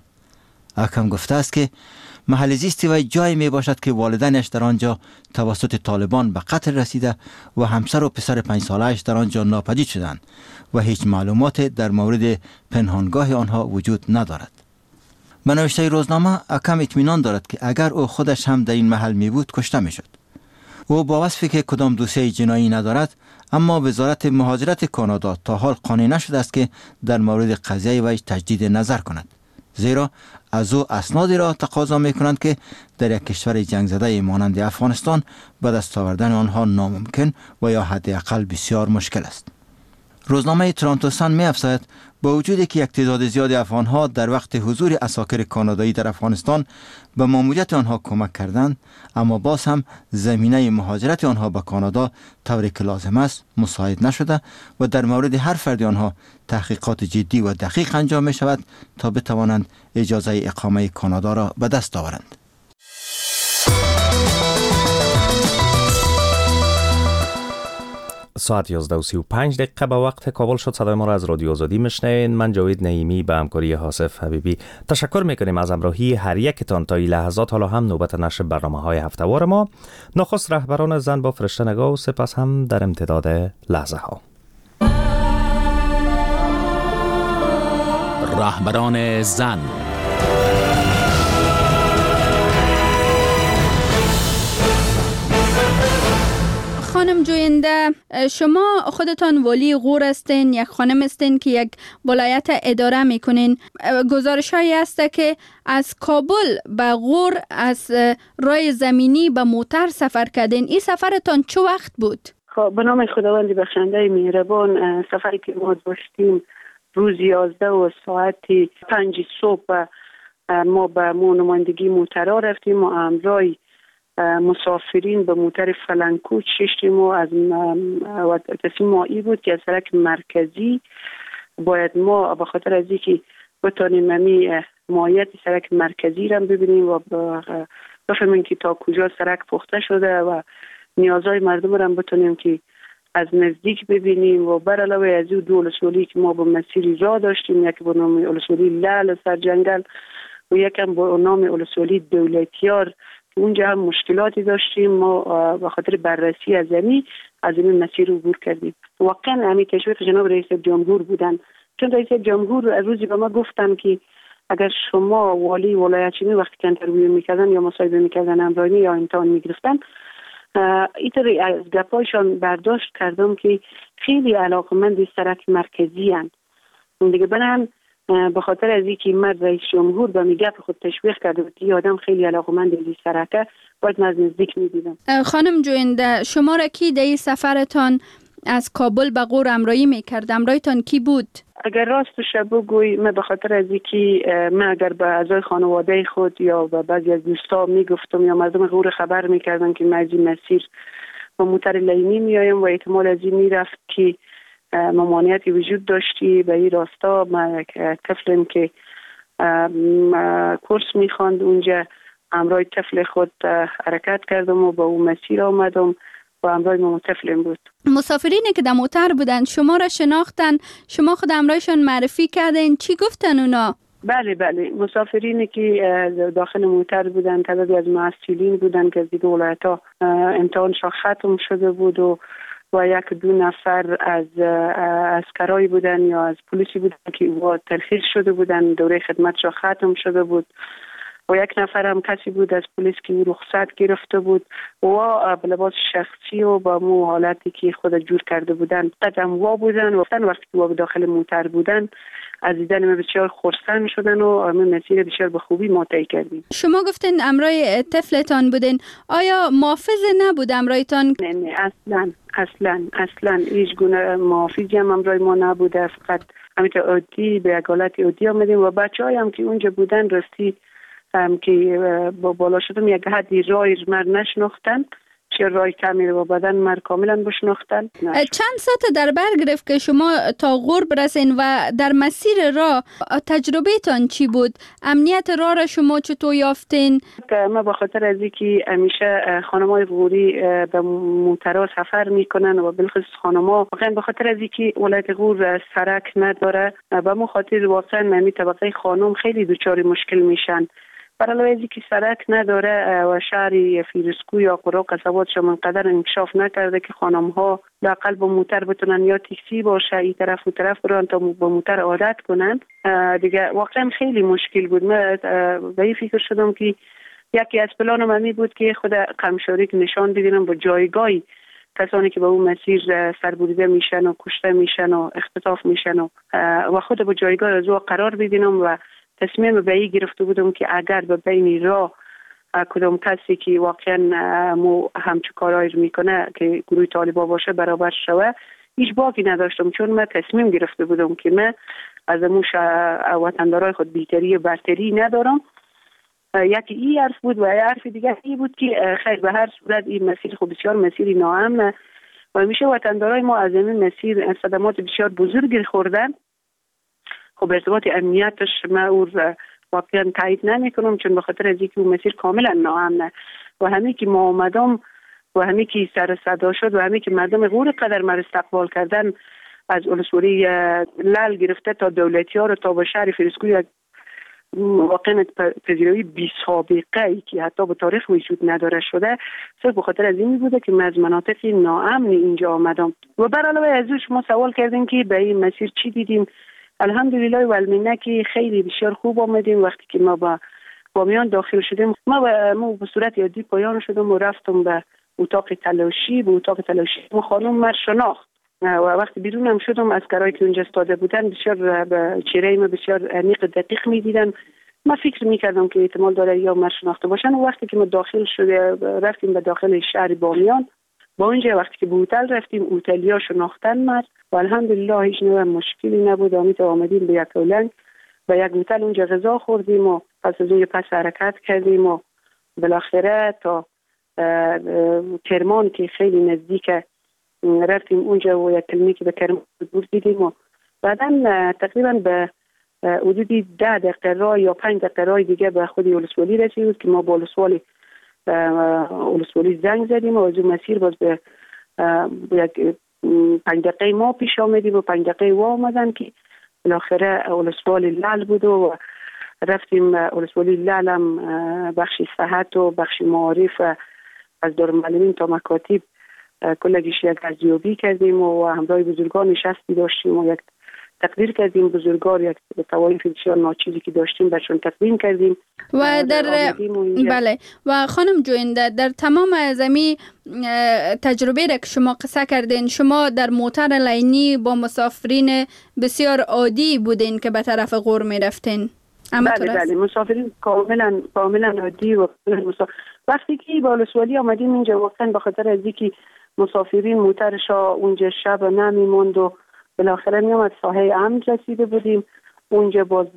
آکم گفته است که محل زیست و جایی می باشد که والدینش در آنجا توسط طالبان به قتل رسیده و همسر و پسر پنج ساله‌اش در آنجا ناپدید شدند و هیچ معلومات در مورد پنهانگاه آنها وجود ندارد. به نوشته روزنامه اکم اطمینان دارد که اگر او خودش هم در این محل می بود کشته می شد. او با وصفی که کدام دوسیه جنایی ندارد، اما وزارت مهاجرت کانادا تا حال قانع نشده است که در مورد قضیه وی تجدید نظر کند، زیرا از او اسنادی را تقاضا می کنند که در یک کشور جنگ زده مانند افغانستان به دست آوردن آنها ناممکن و یا حداقل بسیار مشکل است. روزنامه تورنتو سن می افزاید با وجودی که یک تعداد زیاد افغانها در وقت حضور عساکر کانادایی در افغانستان به ماموریت آنها کمک کردند، اما باز هم زمینه مهاجرت آنها به کانادا طوری که لازم است مساعد نشده و در مورد هر فرد آنها تحقیقات جدی و دقیق انجام می شود تا بتوانند اجازه اقامه کانادا را به دست آورند. ساعت یازده و سی و پنج دقیقه به وقت کابل شد. صدای ما را از رادیو آزادی میشنوید. من جاوید نعیمی به همکاری حاسف حبیبی تشکر میکنیم از همراهی هر یکتان تا این لحظات. حالا هم نوبت نشر برنامه های هفتهوار ما. نخست رهبران زن با فرشته نگاه و سپس هم در امتداد لحظه ها. رهبران زن. خانم جوینده، شما خودتان والی غور هستین، یک خانم هستین که یک ولایت اداره میکنین. گزارش هایی هسته که از کابل به غور از راه زمینی به موتر سفر کردین. این سفرتان چه وقت بود؟ خب به نام خداوند بخشنده مهربان، سفری که ما داشتیم روز یازده و ساعت پنج صبح ما به نمایندگی موترها رفتیم و همراهی مسافرین به موتر فلنکو ششتیم و از تصمیم ما ای بود که از سرک مرکزی باید ما به خاطر از اینکه بتانیم همی ماهیت سرک مرکزی را ببینیم و بفهمیم که تا کجا سرک پخته شده و نیازهای مردم را بتانیم که از نزدیک ببینیم. و بر علاوه از این دو ولسوالی که ما به مسیری راه داشتیم، یک به نام ولسوالی لعل سرجنگل و یکم به نام ولسوالی دولتیار، اونجا هم مشکلاتی داشتیم. ما به خاطر بررسی از زمین از این مسیر عبور کردیم. واقعا همین تشویق جناب رئیس جمهور بودن، چون رئیس جمهور روزی به ما گفتن که اگر شما والی ولایت چینی وقتی که انترویو میکردن یا مصاحبه میکردن امرانی یا امتحان میگرفتن، اینطوری از گپایشان برداشت کردم که خیلی علاقمند سرک مرکزی هستند. اون دیگه بنام به خاطر از اینکه مرد رئیس جمهور به میگه خود تشویق کرده بود که آدم خیلی علاقمند این سرکه، باید از نزدیک میدیدم. خانم جوینده، شما را کی در این سفرتان از کابل به غور همراهی میکرد؟ همراهیتان کی بود؟ اگر راستش بگوی، من به خاطر از اینکه من اگر به اعضای خانواده خود یا به بعضی از دوستا میگفتم یا مردم غور خبر میکردن که من از این مسیر با موتر لیمی میایم و احتمال از این میرفت که ممانعتی وجود داشتی به این راستا، من طفلم که کورس میخواند اونجا همراه طفل خود حرکت کردم و به اون مسیر آمدم و همراه ما طفلم بود. مسافرینی که در موتر بودن شما را شناختن؟ شما خود همراهشان معرفی کردین؟ چی گفتن اونا؟ بله بله، مسافرینی که داخل موتر بودن تعدادی از مسئولین بودن که از دیگه ولایت ها امتحانشان ختم شده بود و و یک دو نفر از عسکرایی بودن یا از پلیسی بودن که او ترخیص شده بودن، دوره خدمتشان ختم شده بود و یک نفر هم کسی بود از پلیس که او رخصت گرفته بود و به لباس شخصی و با مو حالتی که خود جور کرده بودن قدم وا بودن و وقتی که با داخل موتر بودن از دیدن ما بسیار خرسند شدن و ما مسیر بسیار به خوبی ما طی کردیم. شما گفتین همراه طفلتان بودین، آیا محافظ نبود همراهتان؟ نه نه اصلا اصلا اصلا هیچ گونه محافظی هم همراه ما نبوده، فقط همینطور عادی به یک حالت عادی آمدیم و بچه‌ای هم که اونجا بودن راستی هم که با بالا شدم یک حدی رای مر نشناختن، چه رای کمی رو با بدن مر کاملا بشناختن. چند ساعت در بر گرفت که شما تا غور برسین و در مسیر راه تجربه تان چی بود؟ امنیت راه را شما چطور یافتین؟ ما به خاطر از اینکه همیشه خانمای غوری به موترها سفر میکنن و بالخصوص خانما واقعا به خاطر از اینکه ولایت غور سرک نداره، به مو خاطر واقعا نمی طبقه خانم خیلی دچار مشکل میشن برای اینکه که سرک نداره و شهر فیروزکوه یا قرا قصباتش منقدر انکشاف نکرده که خانم ها لااقل با موتر بتونن یا تاکسی باشه این طرف و طرف برن تا با موتر عادت کنن. دیگه واقعا خیلی مشکل بود. من به این فکر شدم که یکی از پلانم همی بود که خود قمشاری که نشان بگیرم با جایگاهی کسانی که به اون مسیر سربریده میشن و کشته میشن و اختطاف میشن و و خود با جایگاه از او قرار بدینم و تصمیم به این گرفته بودم که اگر به بین راه کدام کسی که واقعا مو همچو کارایی میکنه که گروه طالبان باشه برابر شوه هیچ باقی نداشتم، چون من تصمیم گرفته بودم که من از موش وطندارای خود بیتری و برتری ندارم. یکی این حرف بود و حرف دیگه این بود که خیر به هر صورت این مسیر خب بسیار مسیری ناامنه و میشه وطندارای ما از این مسیر صدمات بسیار بزرگی خوردن. خب ارتباط امنیتش من او واقعا تایید نمی کنم، چون به خاطر از اینکه اون مسیر کاملا ناامنه و همین که ما آمدم و همین که سر صدا شد و همین که مردم غور قدر ما استقبال کردن از ولسوالی لال گرفته تا دولتی ها رو تا به شهر فیروزکوه واقعا پذیرایی بی سابقه ای که حتی به تاریخ وجود نداره شده، صرف به خاطر از این بوده که من از مناطق ناامن اینجا آمدم. و بر علاوه از او شما سوال کردین که به این مسیر چی دیدیم. الحمدلله و المنه که خیلی بسیار خوب آمدیم. وقتی که ما با بامیان داخل شدیم ما به, ما به صورت عادی پایان شدم و رفتم به اتاق تلاشی. به اتاق تلاشی ما خانم مر شناخت و وقتی بیرون هم شدم از کرایی که اونجا استاده بودن بسیار به چهره ما بسیار عمیق دقیق میدیدن. ما فکر میکردم که احتمال داره یا مر شناخته باشن. و وقتی که ما داخل شده رفتیم به داخل شهر بامیان، با اونجا وقتی که به هتل رفتیم هتلیا شناختن ما و الحمدلله هیچ نوع مشکلی نبود. آمید آمدیم به یک اولنگ به یک هتل اونجا غذا خوردیم و پس از اونجا پس حرکت کردیم و بالاخره تا کرمان که خیلی نزدیکه رفتیم اونجا و یک کلمه که به کرمان بود دیدیم و بعدا تقریبا به حدودی ده دقیقه راه یا پنج دقیقه راه دیگه به خود ولسوالی رسیدیم که ما با ولسوالی ولسوالی زنگ زدیم و از اون مسیر باز به یک پنج دقیقه ما پیش آمدیم و پنج دقیقه وا آمدن که بالاخره ولسوالی لال بود و رفتیم ولسوالی لال هم بخش صحت و بخش معارف از دارالمعلمین تا مکاتب کلگیش یک ارزیابی کردیم و همراه بزرگان نشستی داشتیم و یک تقدیر کردیم بزرگان یک توایف بسیار ناچیزی که داشتیم برشون تقدیم کردیم. و در بله و خانم جوینده در تمام ازمی تجربه را که شما قصه کردین، شما در موتر لینی با مسافرین بسیار عادی بودین که به طرف غور می رفتین؟ بله بله مسافرین کاملا کاملا عادی و مسافر. وقتی که با ولسوالی آمدیم اینجا واقعا به خاطر از اینکه مسافرین موترشا اونجا شب نمیموند و بالاخره میامد ساحه امن رسیده بودیم. اونجا باز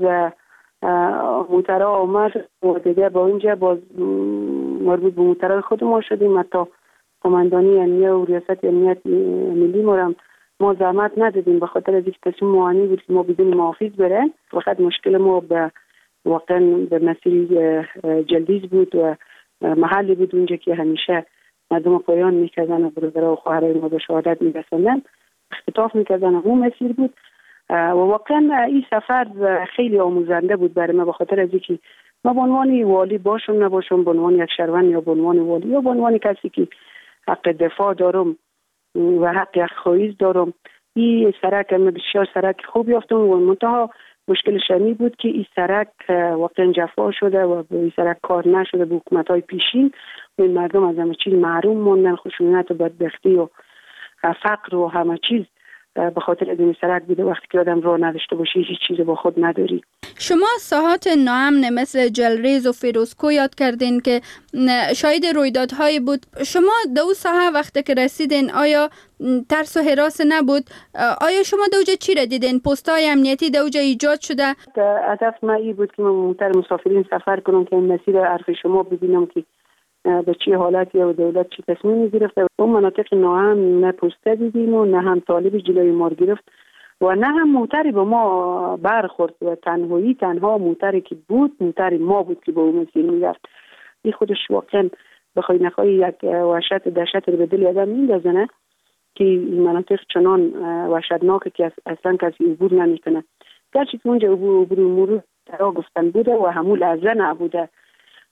موترها آمد و دیگه با اونجا باز مربوط به موترهای خود ما شدیم. حتی قماندانی امنیه و ریاست امنیت ملی ما ما زحمت ندادیم به خاطر از اینکه تصمیم معانی بود که ما بدون محافظ برن. فقط مشکل ما به واقعا به مسیر جلدیز بود و محلی بود اونجا که همیشه مردم پایان میکردن و برادرها و خواهرای ما به شهادت میرسوندن، اختطاف میکردن. اون مسیر بود و واقعا این سفر خیلی آموزنده بود برای ما به خاطر از اینکه ما به عنوان والی باشم نباشم، به عنوان یک شهروند یا به عنوان والی یا به عنوان کسی که حق دفاع دارم و حق اخخایز دارم، این سرک هم بسیار سرک خوب یافتم و منتها مشکل شمی بود که این سرک واقعا جفا شده و این سرک کار نشده به حکومت‌های پیشین و این مردم از همه چیز محروم موندن، خشونت و بدبختی و فقر و همه چیز به خاطر از این سرک بوده. وقتی که آدم راه نداشته باشه هیچ چیز با خود نداری. شما ساحات ناامن مثل جلریز و فیروزکوه یاد کردین که شاهد رویدادهایی بود. شما دو ساحه وقتی که رسیدین آیا ترس و هراس نبود؟ آیا شما دوجه چی را دیدین؟ پستای امنیتی دوجه ایجاد شده؟ هدف ما این بود که من موتر مسافرین سفر کنم که این مسیر حرف شما ببینم که به چی حالتی و دولت چی تصمیمی گرفته. اون مناطق ناامن نه پسته دیدیم و نه هم طالب جلوی ما گرفت و نه هم موتری به ما برخورد و تنهایی تنها موتری که بود موتری ما بود که به اون مسیر میرفت. این خودش واقعا بخوای نخوای یک وحشت دهشت رو به دل آدم میندازه که این مناطق چنان وحشتناکه که اصلا کسی عبور نمیکنه. گرچه که اونجا عبور عبور مرور ترا گفتن بوده و همون لحظه نبوده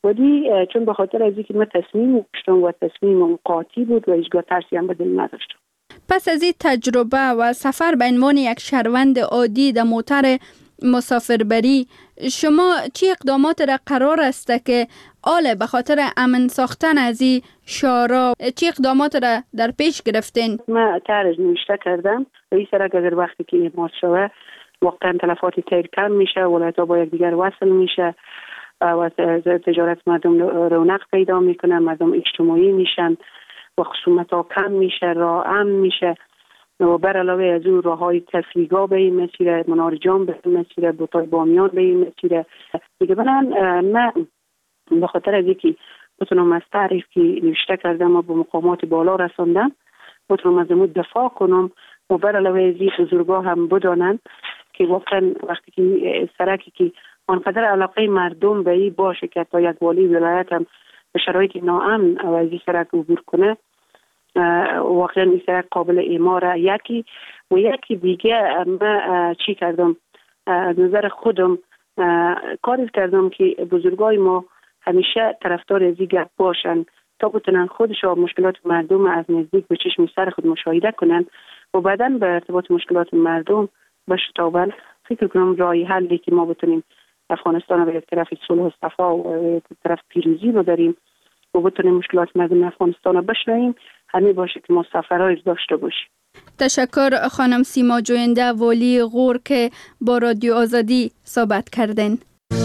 ولسوالی چون به خاطر از اینکه من تصمیم داشتم و تصمیم قاطی بود و هیچگاه ترسی هم به دل نداشتم. پس از این تجربه و سفر به عنوان یک شهروند عادی در موتر مسافربری، شما چی اقدامات را قرار است که آله به خاطر امن ساختن از این شارع چی اقدامات را در پیش گرفتین؟ من طرز نوشته کردم این سرک اگر وقتی که اعمال شوه واقعا تلفات تیر کم میشه، ولایت‌ها با یک دیگر وصل میشه و تجارت مردم رونق پیدا میکنه، مردم اجتماعی میشن و خصومت ها کم میشه، راه امن میشه و بر علاوه از اون راه های تفریحگاه به این مسیره، منار جام به این مسیره، بوتای بامیان به این مسیره. دیگه من من به خاطر از اینکه بتونم از تعریف که نوشته کردم و به مقامات بالا رساندم بتونم از امود دفاع کنم و بر علاوه از این بزرگا هم بدانن که واقعا وقتی که سرکی که آنقدر علاقه مردم به این باشه که تا یک والی ولایت هم به شرایط ناامن و از این سرک عبور کنه، واقعا این سرک قابل اعماره. یکی و یکی دیگه من چی کردم از نظر خودم کاری کردم که بزرگای ما همیشه طرفدار از این گپ باشن تا بتونن خودشون مشکلات مردم از نزدیک به چشم سر خود مشاهده کنن و بعداً به ارتباط مشکلات مردم به شتابن فکر کنم راهی حلی که ما بتونیم افغانستان رو به یک طرف صلح و صفا و یک طرف پیروزی رو داریم و بتونیم مشکلات مردم افغانستان رو بشنویم، همین باشه که ما سفرهایی داشته باشیم. تشکر خانم سیما جوینده والی غور که با رادیو آزادی صحبت کردن.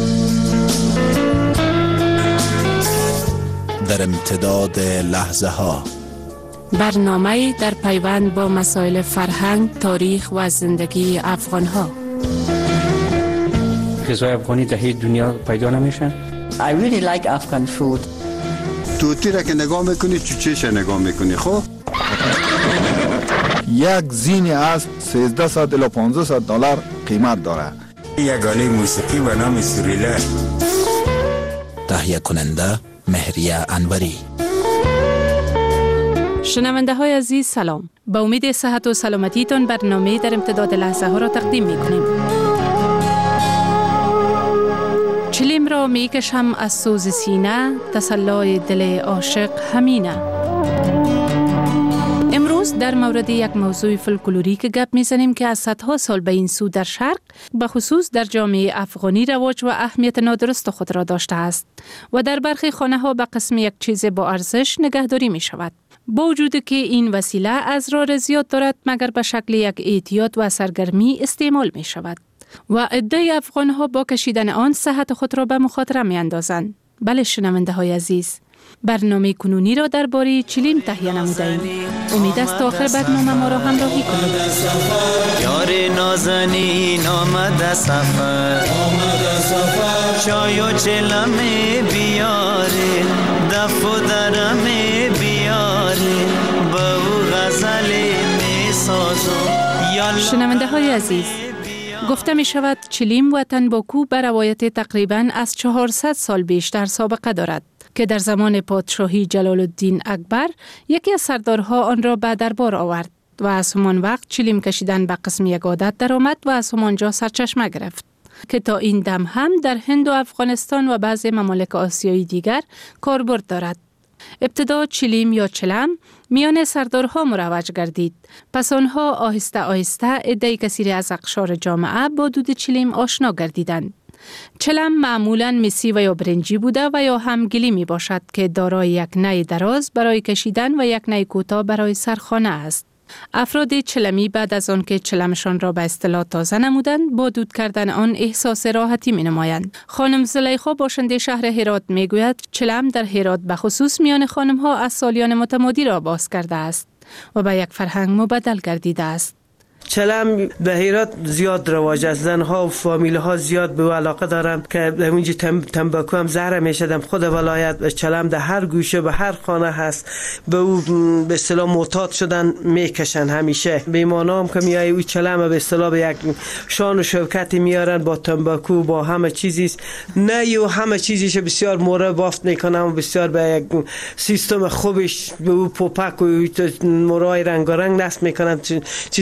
در امتداد لحظه ها برنامه در پیوند با مسائل فرهنگ، تاریخ و زندگی افغان ها. غذای افغانی در هیچ دنیا پیدا نمیشن. I really like Afghan food. توتی را که نگاه میکنی چوچهش نگاه میکنی. خب یک زین اسب سیزده الی پانزده دلار قیمت داره. یک آله موسیقی به نام سوریله. تهیه کننده مهریه انوری. شنونده های عزیز سلام. با امید صحت و سلامتیتون برنامه در امتداد لحظه ها را تقدیم می کنیم. چلیم را می کشم از سوز سینه، تسلای دل عاشق همینه. امروز در مورد یک موضوع فولکلوریک گپ میزنیم که از صدها سال به این سو در شرق به خصوص در جامعه افغانی رواج و اهمیت نادرست خود را داشته است و در برخی خانه ها به قسم یک چیز با ارزش نگهداری می شود. با وجود که این وسیله ازرار زیاد دارد مگر به شکل یک اعتیاد و سرگرمی استعمال می شود و عده افغان ها با کشیدن آن صحت خود را به مخاطره می اندازند. بله شنونده های عزیز، برنامه کنونی را درباره چلیم تهیه نموده ایم. امید است تا آخر برنامه ما را همراهی کنید. یار نازنین آمد سفر، چای و چلم بیاره، دف و درم بیاره، با او غزل می سازم. شنونده های عزیز، گفته می شود چلیم و تنباکو به روایت تقریباً از چهارصد سال بیشتر سابقه دارد که در زمان پادشاهی جلال الدین اکبر یکی از سردارها آن را به دربار آورد و از همان وقت چلیم کشیدن به قسم یک عادت درآمد و از همانجا سرچشمه گرفت که تا این دم هم در هند و افغانستان و بعضی ممالک آسیایی دیگر کاربرد دارد. ابتدا چلیم یا چلم میان سردارها مروج گردید. پس آنها آهسته آهسته عده کثیری از اقشار جامعه با دود چلیم آشنا گردیدند. چلم معمولاً مسی و یا برنجی بوده و یا هم گلی می باشد که دارای یک نی دراز برای کشیدن و یک نی کوتاه برای سرخانه است. افراد چلمی بعد از آن که چلمشان را به اصطلاح تازه نمودند با دود کردن آن احساس راحتی می نمایند. خانم زلیخا باشنده شهر هرات می گوید چلم در هرات به خصوص میان خانم ها از سالیان متمادی را باز کرده است و به یک فرهنگ مبدل گردیده است. چلم به هرات زیاد رواج است. زنها و فامیل ها زیاد به علاقه دارن که اونجا تم، تنباکو هم زهره میشدم. خود ولایت چلم در هر گوشه به هر خانه هست. به او به اصطلاح معتاد شدن میکشن همیشه. بیمانا هم که میای او چلم به اصطلاح به یک شان و شوکتی میارن با تنباکو با همه چیزی نه و همه چیزیش بسیار موره بافت میکنن و بسیار به یک سیستم خوبش به او پوپک و مورای رنگارنگ نصب میکنن. چیزای زینت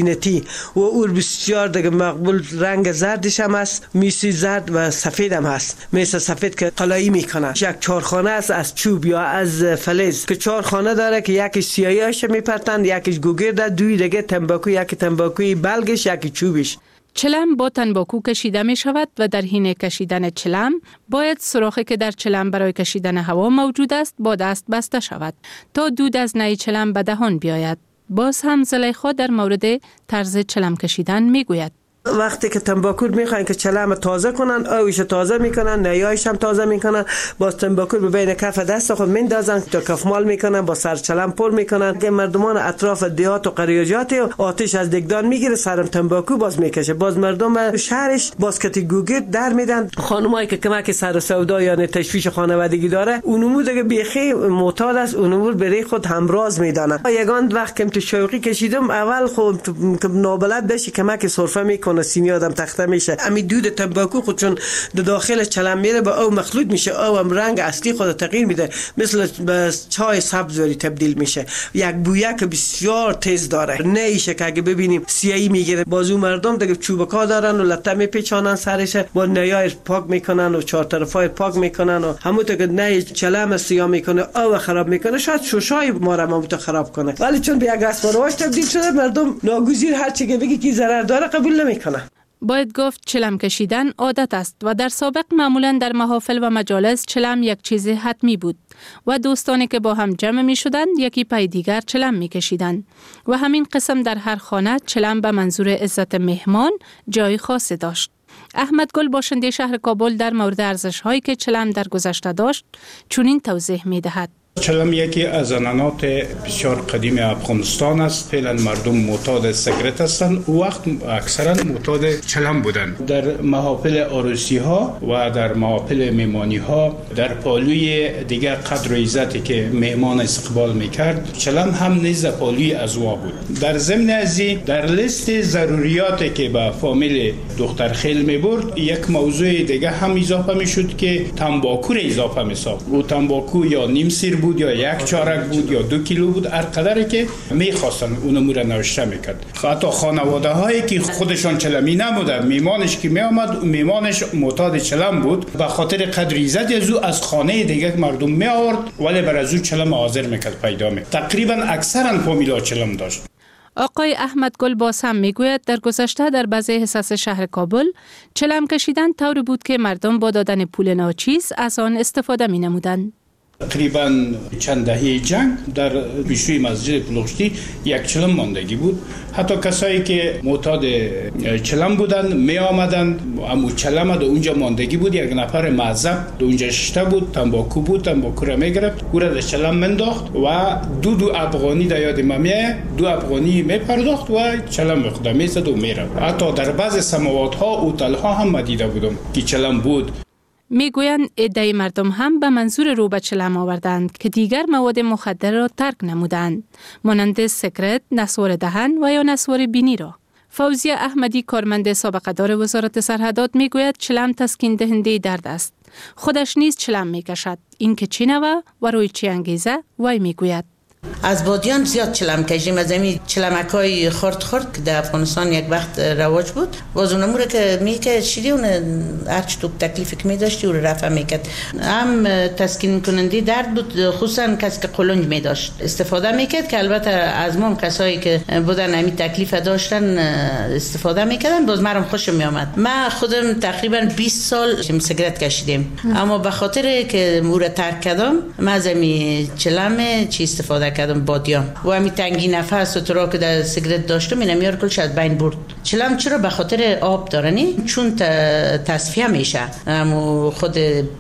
زینتی و او بسیار دیگه مقبول رنگ زردش هم است، میسی زرد و سفید هم هست. مثل سفید که قلایی میکنه. یک چهارخانه است از چوب یا از فلز که چهار خانه داره که یکیش سیاهیش میپرتند، یکیش گوگرد، دوی دیگه تنباکو، یکی تنباکوی بلگش، یکی چوبش. چلم با تنباکو کشیده می شود و در حین کشیدن چلم باید سوراخی که در چلم برای کشیدن هوا موجود است با دست بسته شود تا دود از نی چلم به دهان بیاید. باز هم زلیخا در مورد طرز چلم کشیدن می گوید. وقتی که تنباکو میخواین که چلم تازه کنن، آویش تازه میکنن، نیایش هم تازه میکنن، با تنباکو به بین کف دست خود میندازن تا کفمال میکنن، با سر چلم پر میکنن که مردمان اطراف دیهات و قریاجات آتش از دگدان میگیره، سرم تنباکو باز میکشه. باز مردم شهرش باز کتی گوگرد در میدن. خانمایی که کمک سر سودا یا تشویش خانوادگی داره، اونمو دیگه بیخی معتاد است، اونمو برای خود همراز میدانن. یگان وقت که تو شوقی کشیدم، اول خود نابلد بشی کمک سرفه میکنه، سینی آدم تخته میشه. امی دود تنباکو خود چون در داخل چلم میره با او مخلوط میشه، او هم رنگ اصلی خود تغییر میده، مثل چای سبز ولی تبدیل میشه. یک بویه که بسیار تیز داره، نیشه که اگه ببینیم سیاهی میگیره. بازو مردم دیگه چوبکا دارن و لطه میپیچانن سرش، با نیای پاک میکنن و چهار طرفای پاک میکنن و همونطور که نی چلم سیاه میکنه او خراب میکنه، شاید شوشای ما را همونطور خراب کنه. ولی چون به یک رسم تبدیل شده، مردم ناگزیر هر چی که بگی که ضرر داره قبول نمیکنه. باید گفت چلم کشیدن عادت است و در سابق معمولا در محافل و مجالس چلم یک چیز حتمی بود و دوستانی که با هم جمع می شدند یکی پای دیگر چلم می کشیدند و همین قسم در هر خانه چلم به منظور عزت مهمان جای خاصی داشت. احمد گل باشنده شهر کابل در مورد ارزش هایی که چلم در گذشته داشت چنین توضیح می دهد. چلم یکی از عنعنات بسیار قدیم افغانستان است. فعلا مردم معتاد سیگارت هستند، او وقت اکثرا معتاد چلم بودند. در محافل عروسی ها و در محافل مهمانی ها، در پالوی دیگر قدر و عزتی که مهمان استقبال میکرد، چلم هم نیز پالوی ازوا بود. در ضمن ازی در لیست ضروریاتی که به فامیل دختر خیل میبرد، یک موضوع دیگه هم اضافه میشد که تنباکو را اضافه میساخت. او تنباکو یا نیم سیر بود یا یک چارک بود یا دو کیلو بود، هر قدری که میخواستن اونمو را نوشته میکرد. حتی خانواده هایی که خودشان چلمی نمودن، میمانش که میامد، میمانش معتاد چلم بود، به خاطر قدر عزتی از او از خانه دیگه مردم می آورد ولی بر از او چلم حاضر میکرد پیدا می. تقریبا اکثرا فامیلا چلم داشت. آقای احمد گل باز هم میگوید در گذشته در بعضی حصص شهر کابل چلم کشیدن طوری بود که مردم با دادن پول ناچیز از آن استفاده می نمودند. تقریبا چند دهه جنگ در پیشوی مسجد پلوشتی یک چلم ماندگی بود. حتی کسایی که معتاد چلم بودن می آمدن، امو چلم در اونجا ماندگی بود، یک نفر معذب در اونجا ششته بود، تنباکو بود، تنباکو را می گرفت، او را در چلم منداخت و دو دو افغانی در یاد ممیه دو افغانی می پرداخت و چلم به خدا می زد و می رفت. حتی در بعض سماوات ها اوتل ها هم مدیده بودم که چلم بود. میگویند عده مردم هم به منظور رو به چلم آوردند که دیگر مواد مخدر را ترک نمودند، مانند سیگارت، نسوار دهن و یا نسوار بینی را. فوزیه احمدی کارمند سابقه دار وزارت سرحدات میگوید چلم تسکین دهنده درد است. خودش نیز چلم میکشد. این که چی نوه و روی چی انگیزه وای میگوید. از بادیان زیاد چلم کشیم، از این چلمک های خورد خورد که در افغانستان یک وقت رواج بود، باز اونموره که میکرد شیری اون هرچی تو تکلیفی که میداشتی اون رفع میکرد. هم تسکین کننده درد بود، خصوصا کسی که قلنج میداشت استفاده میکرد که البته از ما کسایی که بودن همین تکلیف داشتن استفاده میکردن. باز مرم خوشم میامد. من خودم تقریبا بیست سال سیگارت کشیدم، اما به خاطر که مور ترک کردم من از این چلم چی استفاده کردم بادیان و همین تنگی نفس و ترا که در سیگارت داشتم اینم یار کلش از بین برد. چلم چرا؟ به خاطر آب دارنی، چون تصفیه میشه، اما خود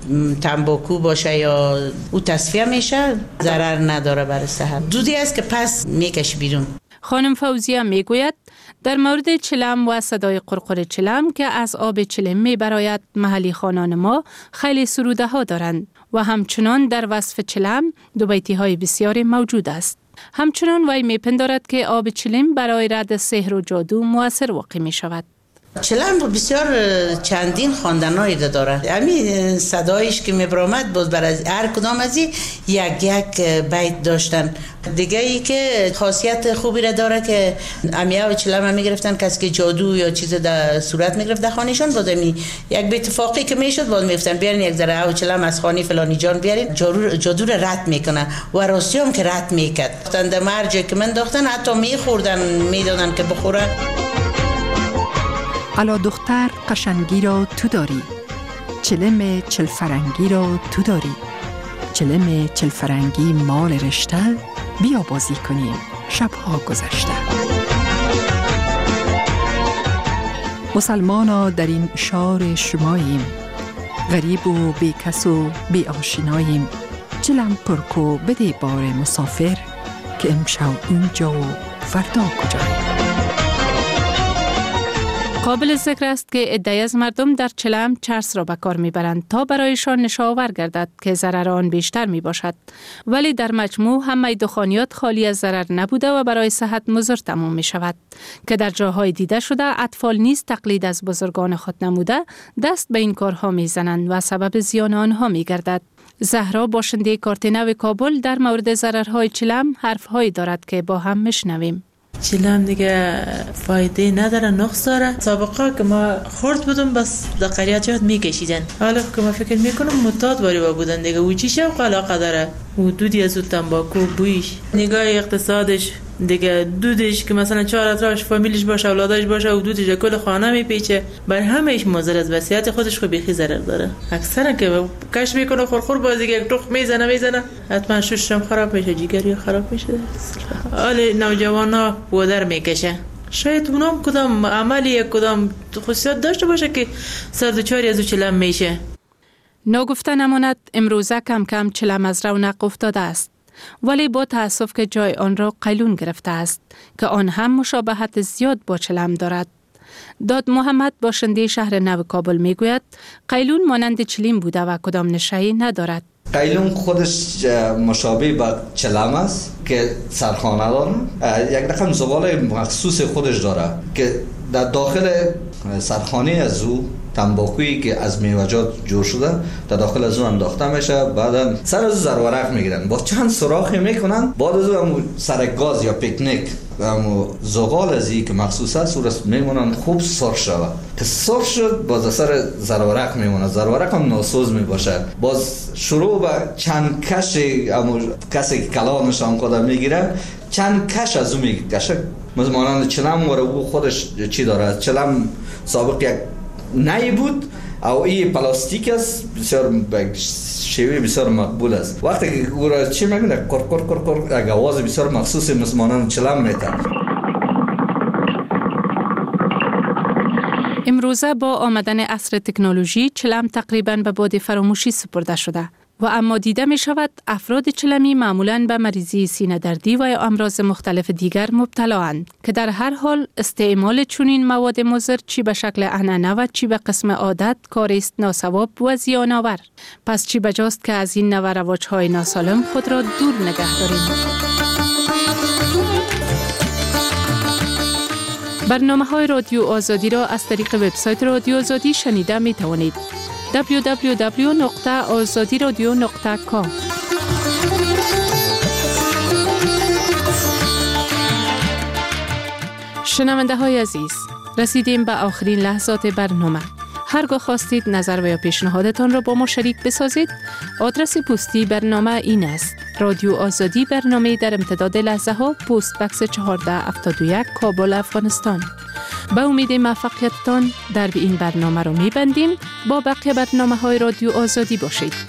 تنباکو باشه یا او تصفیه میشه، ضرر نداره برای صحت. دودی است که پس میکشی بیرون. خانم فوزیه میگوید در مورد چلم و صدای قرقر چلم که از آب چلم میبراید، محلی خانان ما خیلی سروده ها دارند و همچنان در وصف چلم دو بیتی های بسیاری موجود است. همچنان وی میپندارد که آب چلم برای رد سحر و جادو مؤثر واقع می شود. چلم بسیار چندین خواندنایی داره. همین صدایش که میبرامد باز بر از هر کدام از یک یک بیت داشتن. دیگه ای که خاصیت خوبی را داره که امیه و چلم هم میگرفتن کسی که جادو یا چیز در صورت میگرفت در خانهشون باز امی یک به اتفاقی که میشد باز میفتن بیارین یک ذره او چلم از خانه فلانی جان بیارین، جادو را رد میکنه و راستی هم که رد میکرد. در مرجع که من داختن حتی میخوردن میدادن که بخوره. الا دختر قشنگی را تو داری، چلم چل فرنگی را تو داری، چلم چل فرنگی مال رشته، بیا بازی کنیم شبها گذشته. مسلمانا در این شار شماییم، غریب و بی کس و بی آشناییم، چلم پرکو بده بار مسافر، که امشب اینجا و فردا کجاییم. قابل ذکر است که عده‌ای از مردم در چلم چرس را به کار میبرند تا برایشان نشاور گردد که ضرر آن بیشتر می باشد، ولی در مجموع همه دخانیات خالی از ضرر نبوده و برای صحت مضر تمام می شود که در جاهای دیده شده اطفال نیز تقلید از بزرگان خود نموده دست به این کارها می زنند و سبب زیان آنها می گردد. زهرا باشنده کارت نو کابل در مورد ضررهای چلم حرفهایی دارد که با هم میشنویم. چلم دیگه فایده نداره، نقص داره. سابقا که ما خورد بودم بس در قریات میکشیدن، حالا که ما فکر میکنم متاد باری با بودن دیگه و چی شوق علاقه داره و دودی از اون تنباکو بویش، نگاه اقتصادش دیگه، دودش که مثلا چهار اطراش فامیلش باشه اولادش باشه و دودش کل خانه میپیچه، بر همهش مضر است، وصیت خودش خو بیخی ضرر داره. اکثرا که کش میکنه خورخور باز دیگه تخم میزنه میزنه حتما ششم خراب میشه، جگری خراب میشه. حال نوجوانا بودر میکشه. شاید اونام کدام عملی کدام خصوصیت داشته باشه که سردوچاری از چلم میشه. نگفته نماند امروزه کم کم چلم از رونق افتاده است، ولی با تأسف که جای آن را قیلون گرفته است که آن هم مشابهت زیاد با چلم دارد. داد محمد باشنده شهر نو کابل میگوید قیلون مانند چلم بوده و کدام نشه‌ای ندارد. قیلون خودش مشابه با چلم است که سرخانه داره، یک رقم زغال مخصوص خودش داره که در داخل سرخانه از او تنباکویی که از میوه‌جات جور شده در داخل از اون انداخته میشه، بعدا سر از زرورق میگیرن با چند سوراخی میکنن، بعد از اون سر گاز یا پیکنیک و زغال ازی که مخصوص است سورس میمونن خوب سرخ شود که سرخ شد باز سر زرورق میمونه، زرورق هم ناسوز میباشه، باز شروع به چند کش امو کسی که کلانش هم خود میگیره چند کش از اون میکشه. مزمانان چلم وره او خودش چی داره، چلم سابق یک نهی بود او این پلاستیک است، بسیار شیوه بسیار مقبول است. وقتی که او را چی میگونه کر کر کر کر آواز بسیار مخصوص مسلمانان چلم میتن. امروزه با آمدن عصر تکنولوژی چلم تقریباً به باد فراموشی سپرده شده و اما دیده می شود افراد چلمی معمولاً به مریضی سینه دردی و امراض مختلف دیگر مبتلا اند که در هر حال استعمال چنین مواد مضر چی به شکل عنعنه و چی به قسم عادت کاری است ناصواب و زیان آور. پس چی بجاست که از این نوع رواج‌های ناسالم خود را دور نگه داریم. برنامه‌های رادیو آزادی را از طریق وبسایت رادیو آزادی شنیده می توانید. دبلیو دبلیو دبلیو نقطه آزادی رادیو نقطه کام. شنونده های عزیز، رسیدیم به آخرین لحظات برنامه. هرگاه خواستید نظر و یا پیشنهادتان را با ما شریک بسازید، آدرس پستی برنامه این است: رادیو آزادی، برنامه در امتداد لحظه ها، پست بکس چهارده هفتاد و یک، کابل، افغانستان. به امید موفقیتتان در این برنامه رو می‌بندیم. با بقیه برنامه های رادیو آزادی باشید.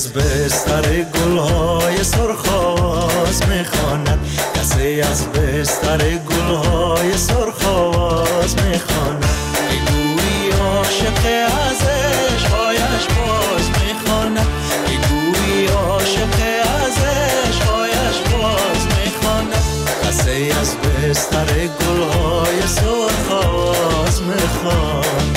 از بستر گلهای سرخاز میخواند، کسی از بستر گلهای سرخاز میخواند. گویی عاشق از عشقایش باز میخواند، گویی عاشق از عشقایش باز میخواند. کسی از بستر گلهای سرخاز میخواند.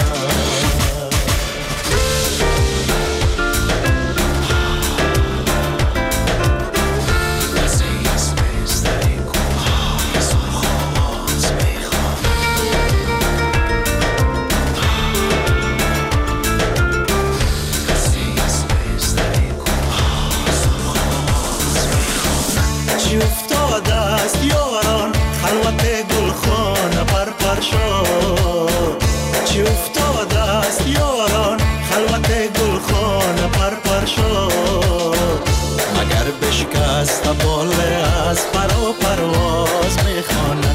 چی افتاده است یاران خلوت گلخانه پرپر شد، مگر بشکست باله از پر و پرواز میخواند.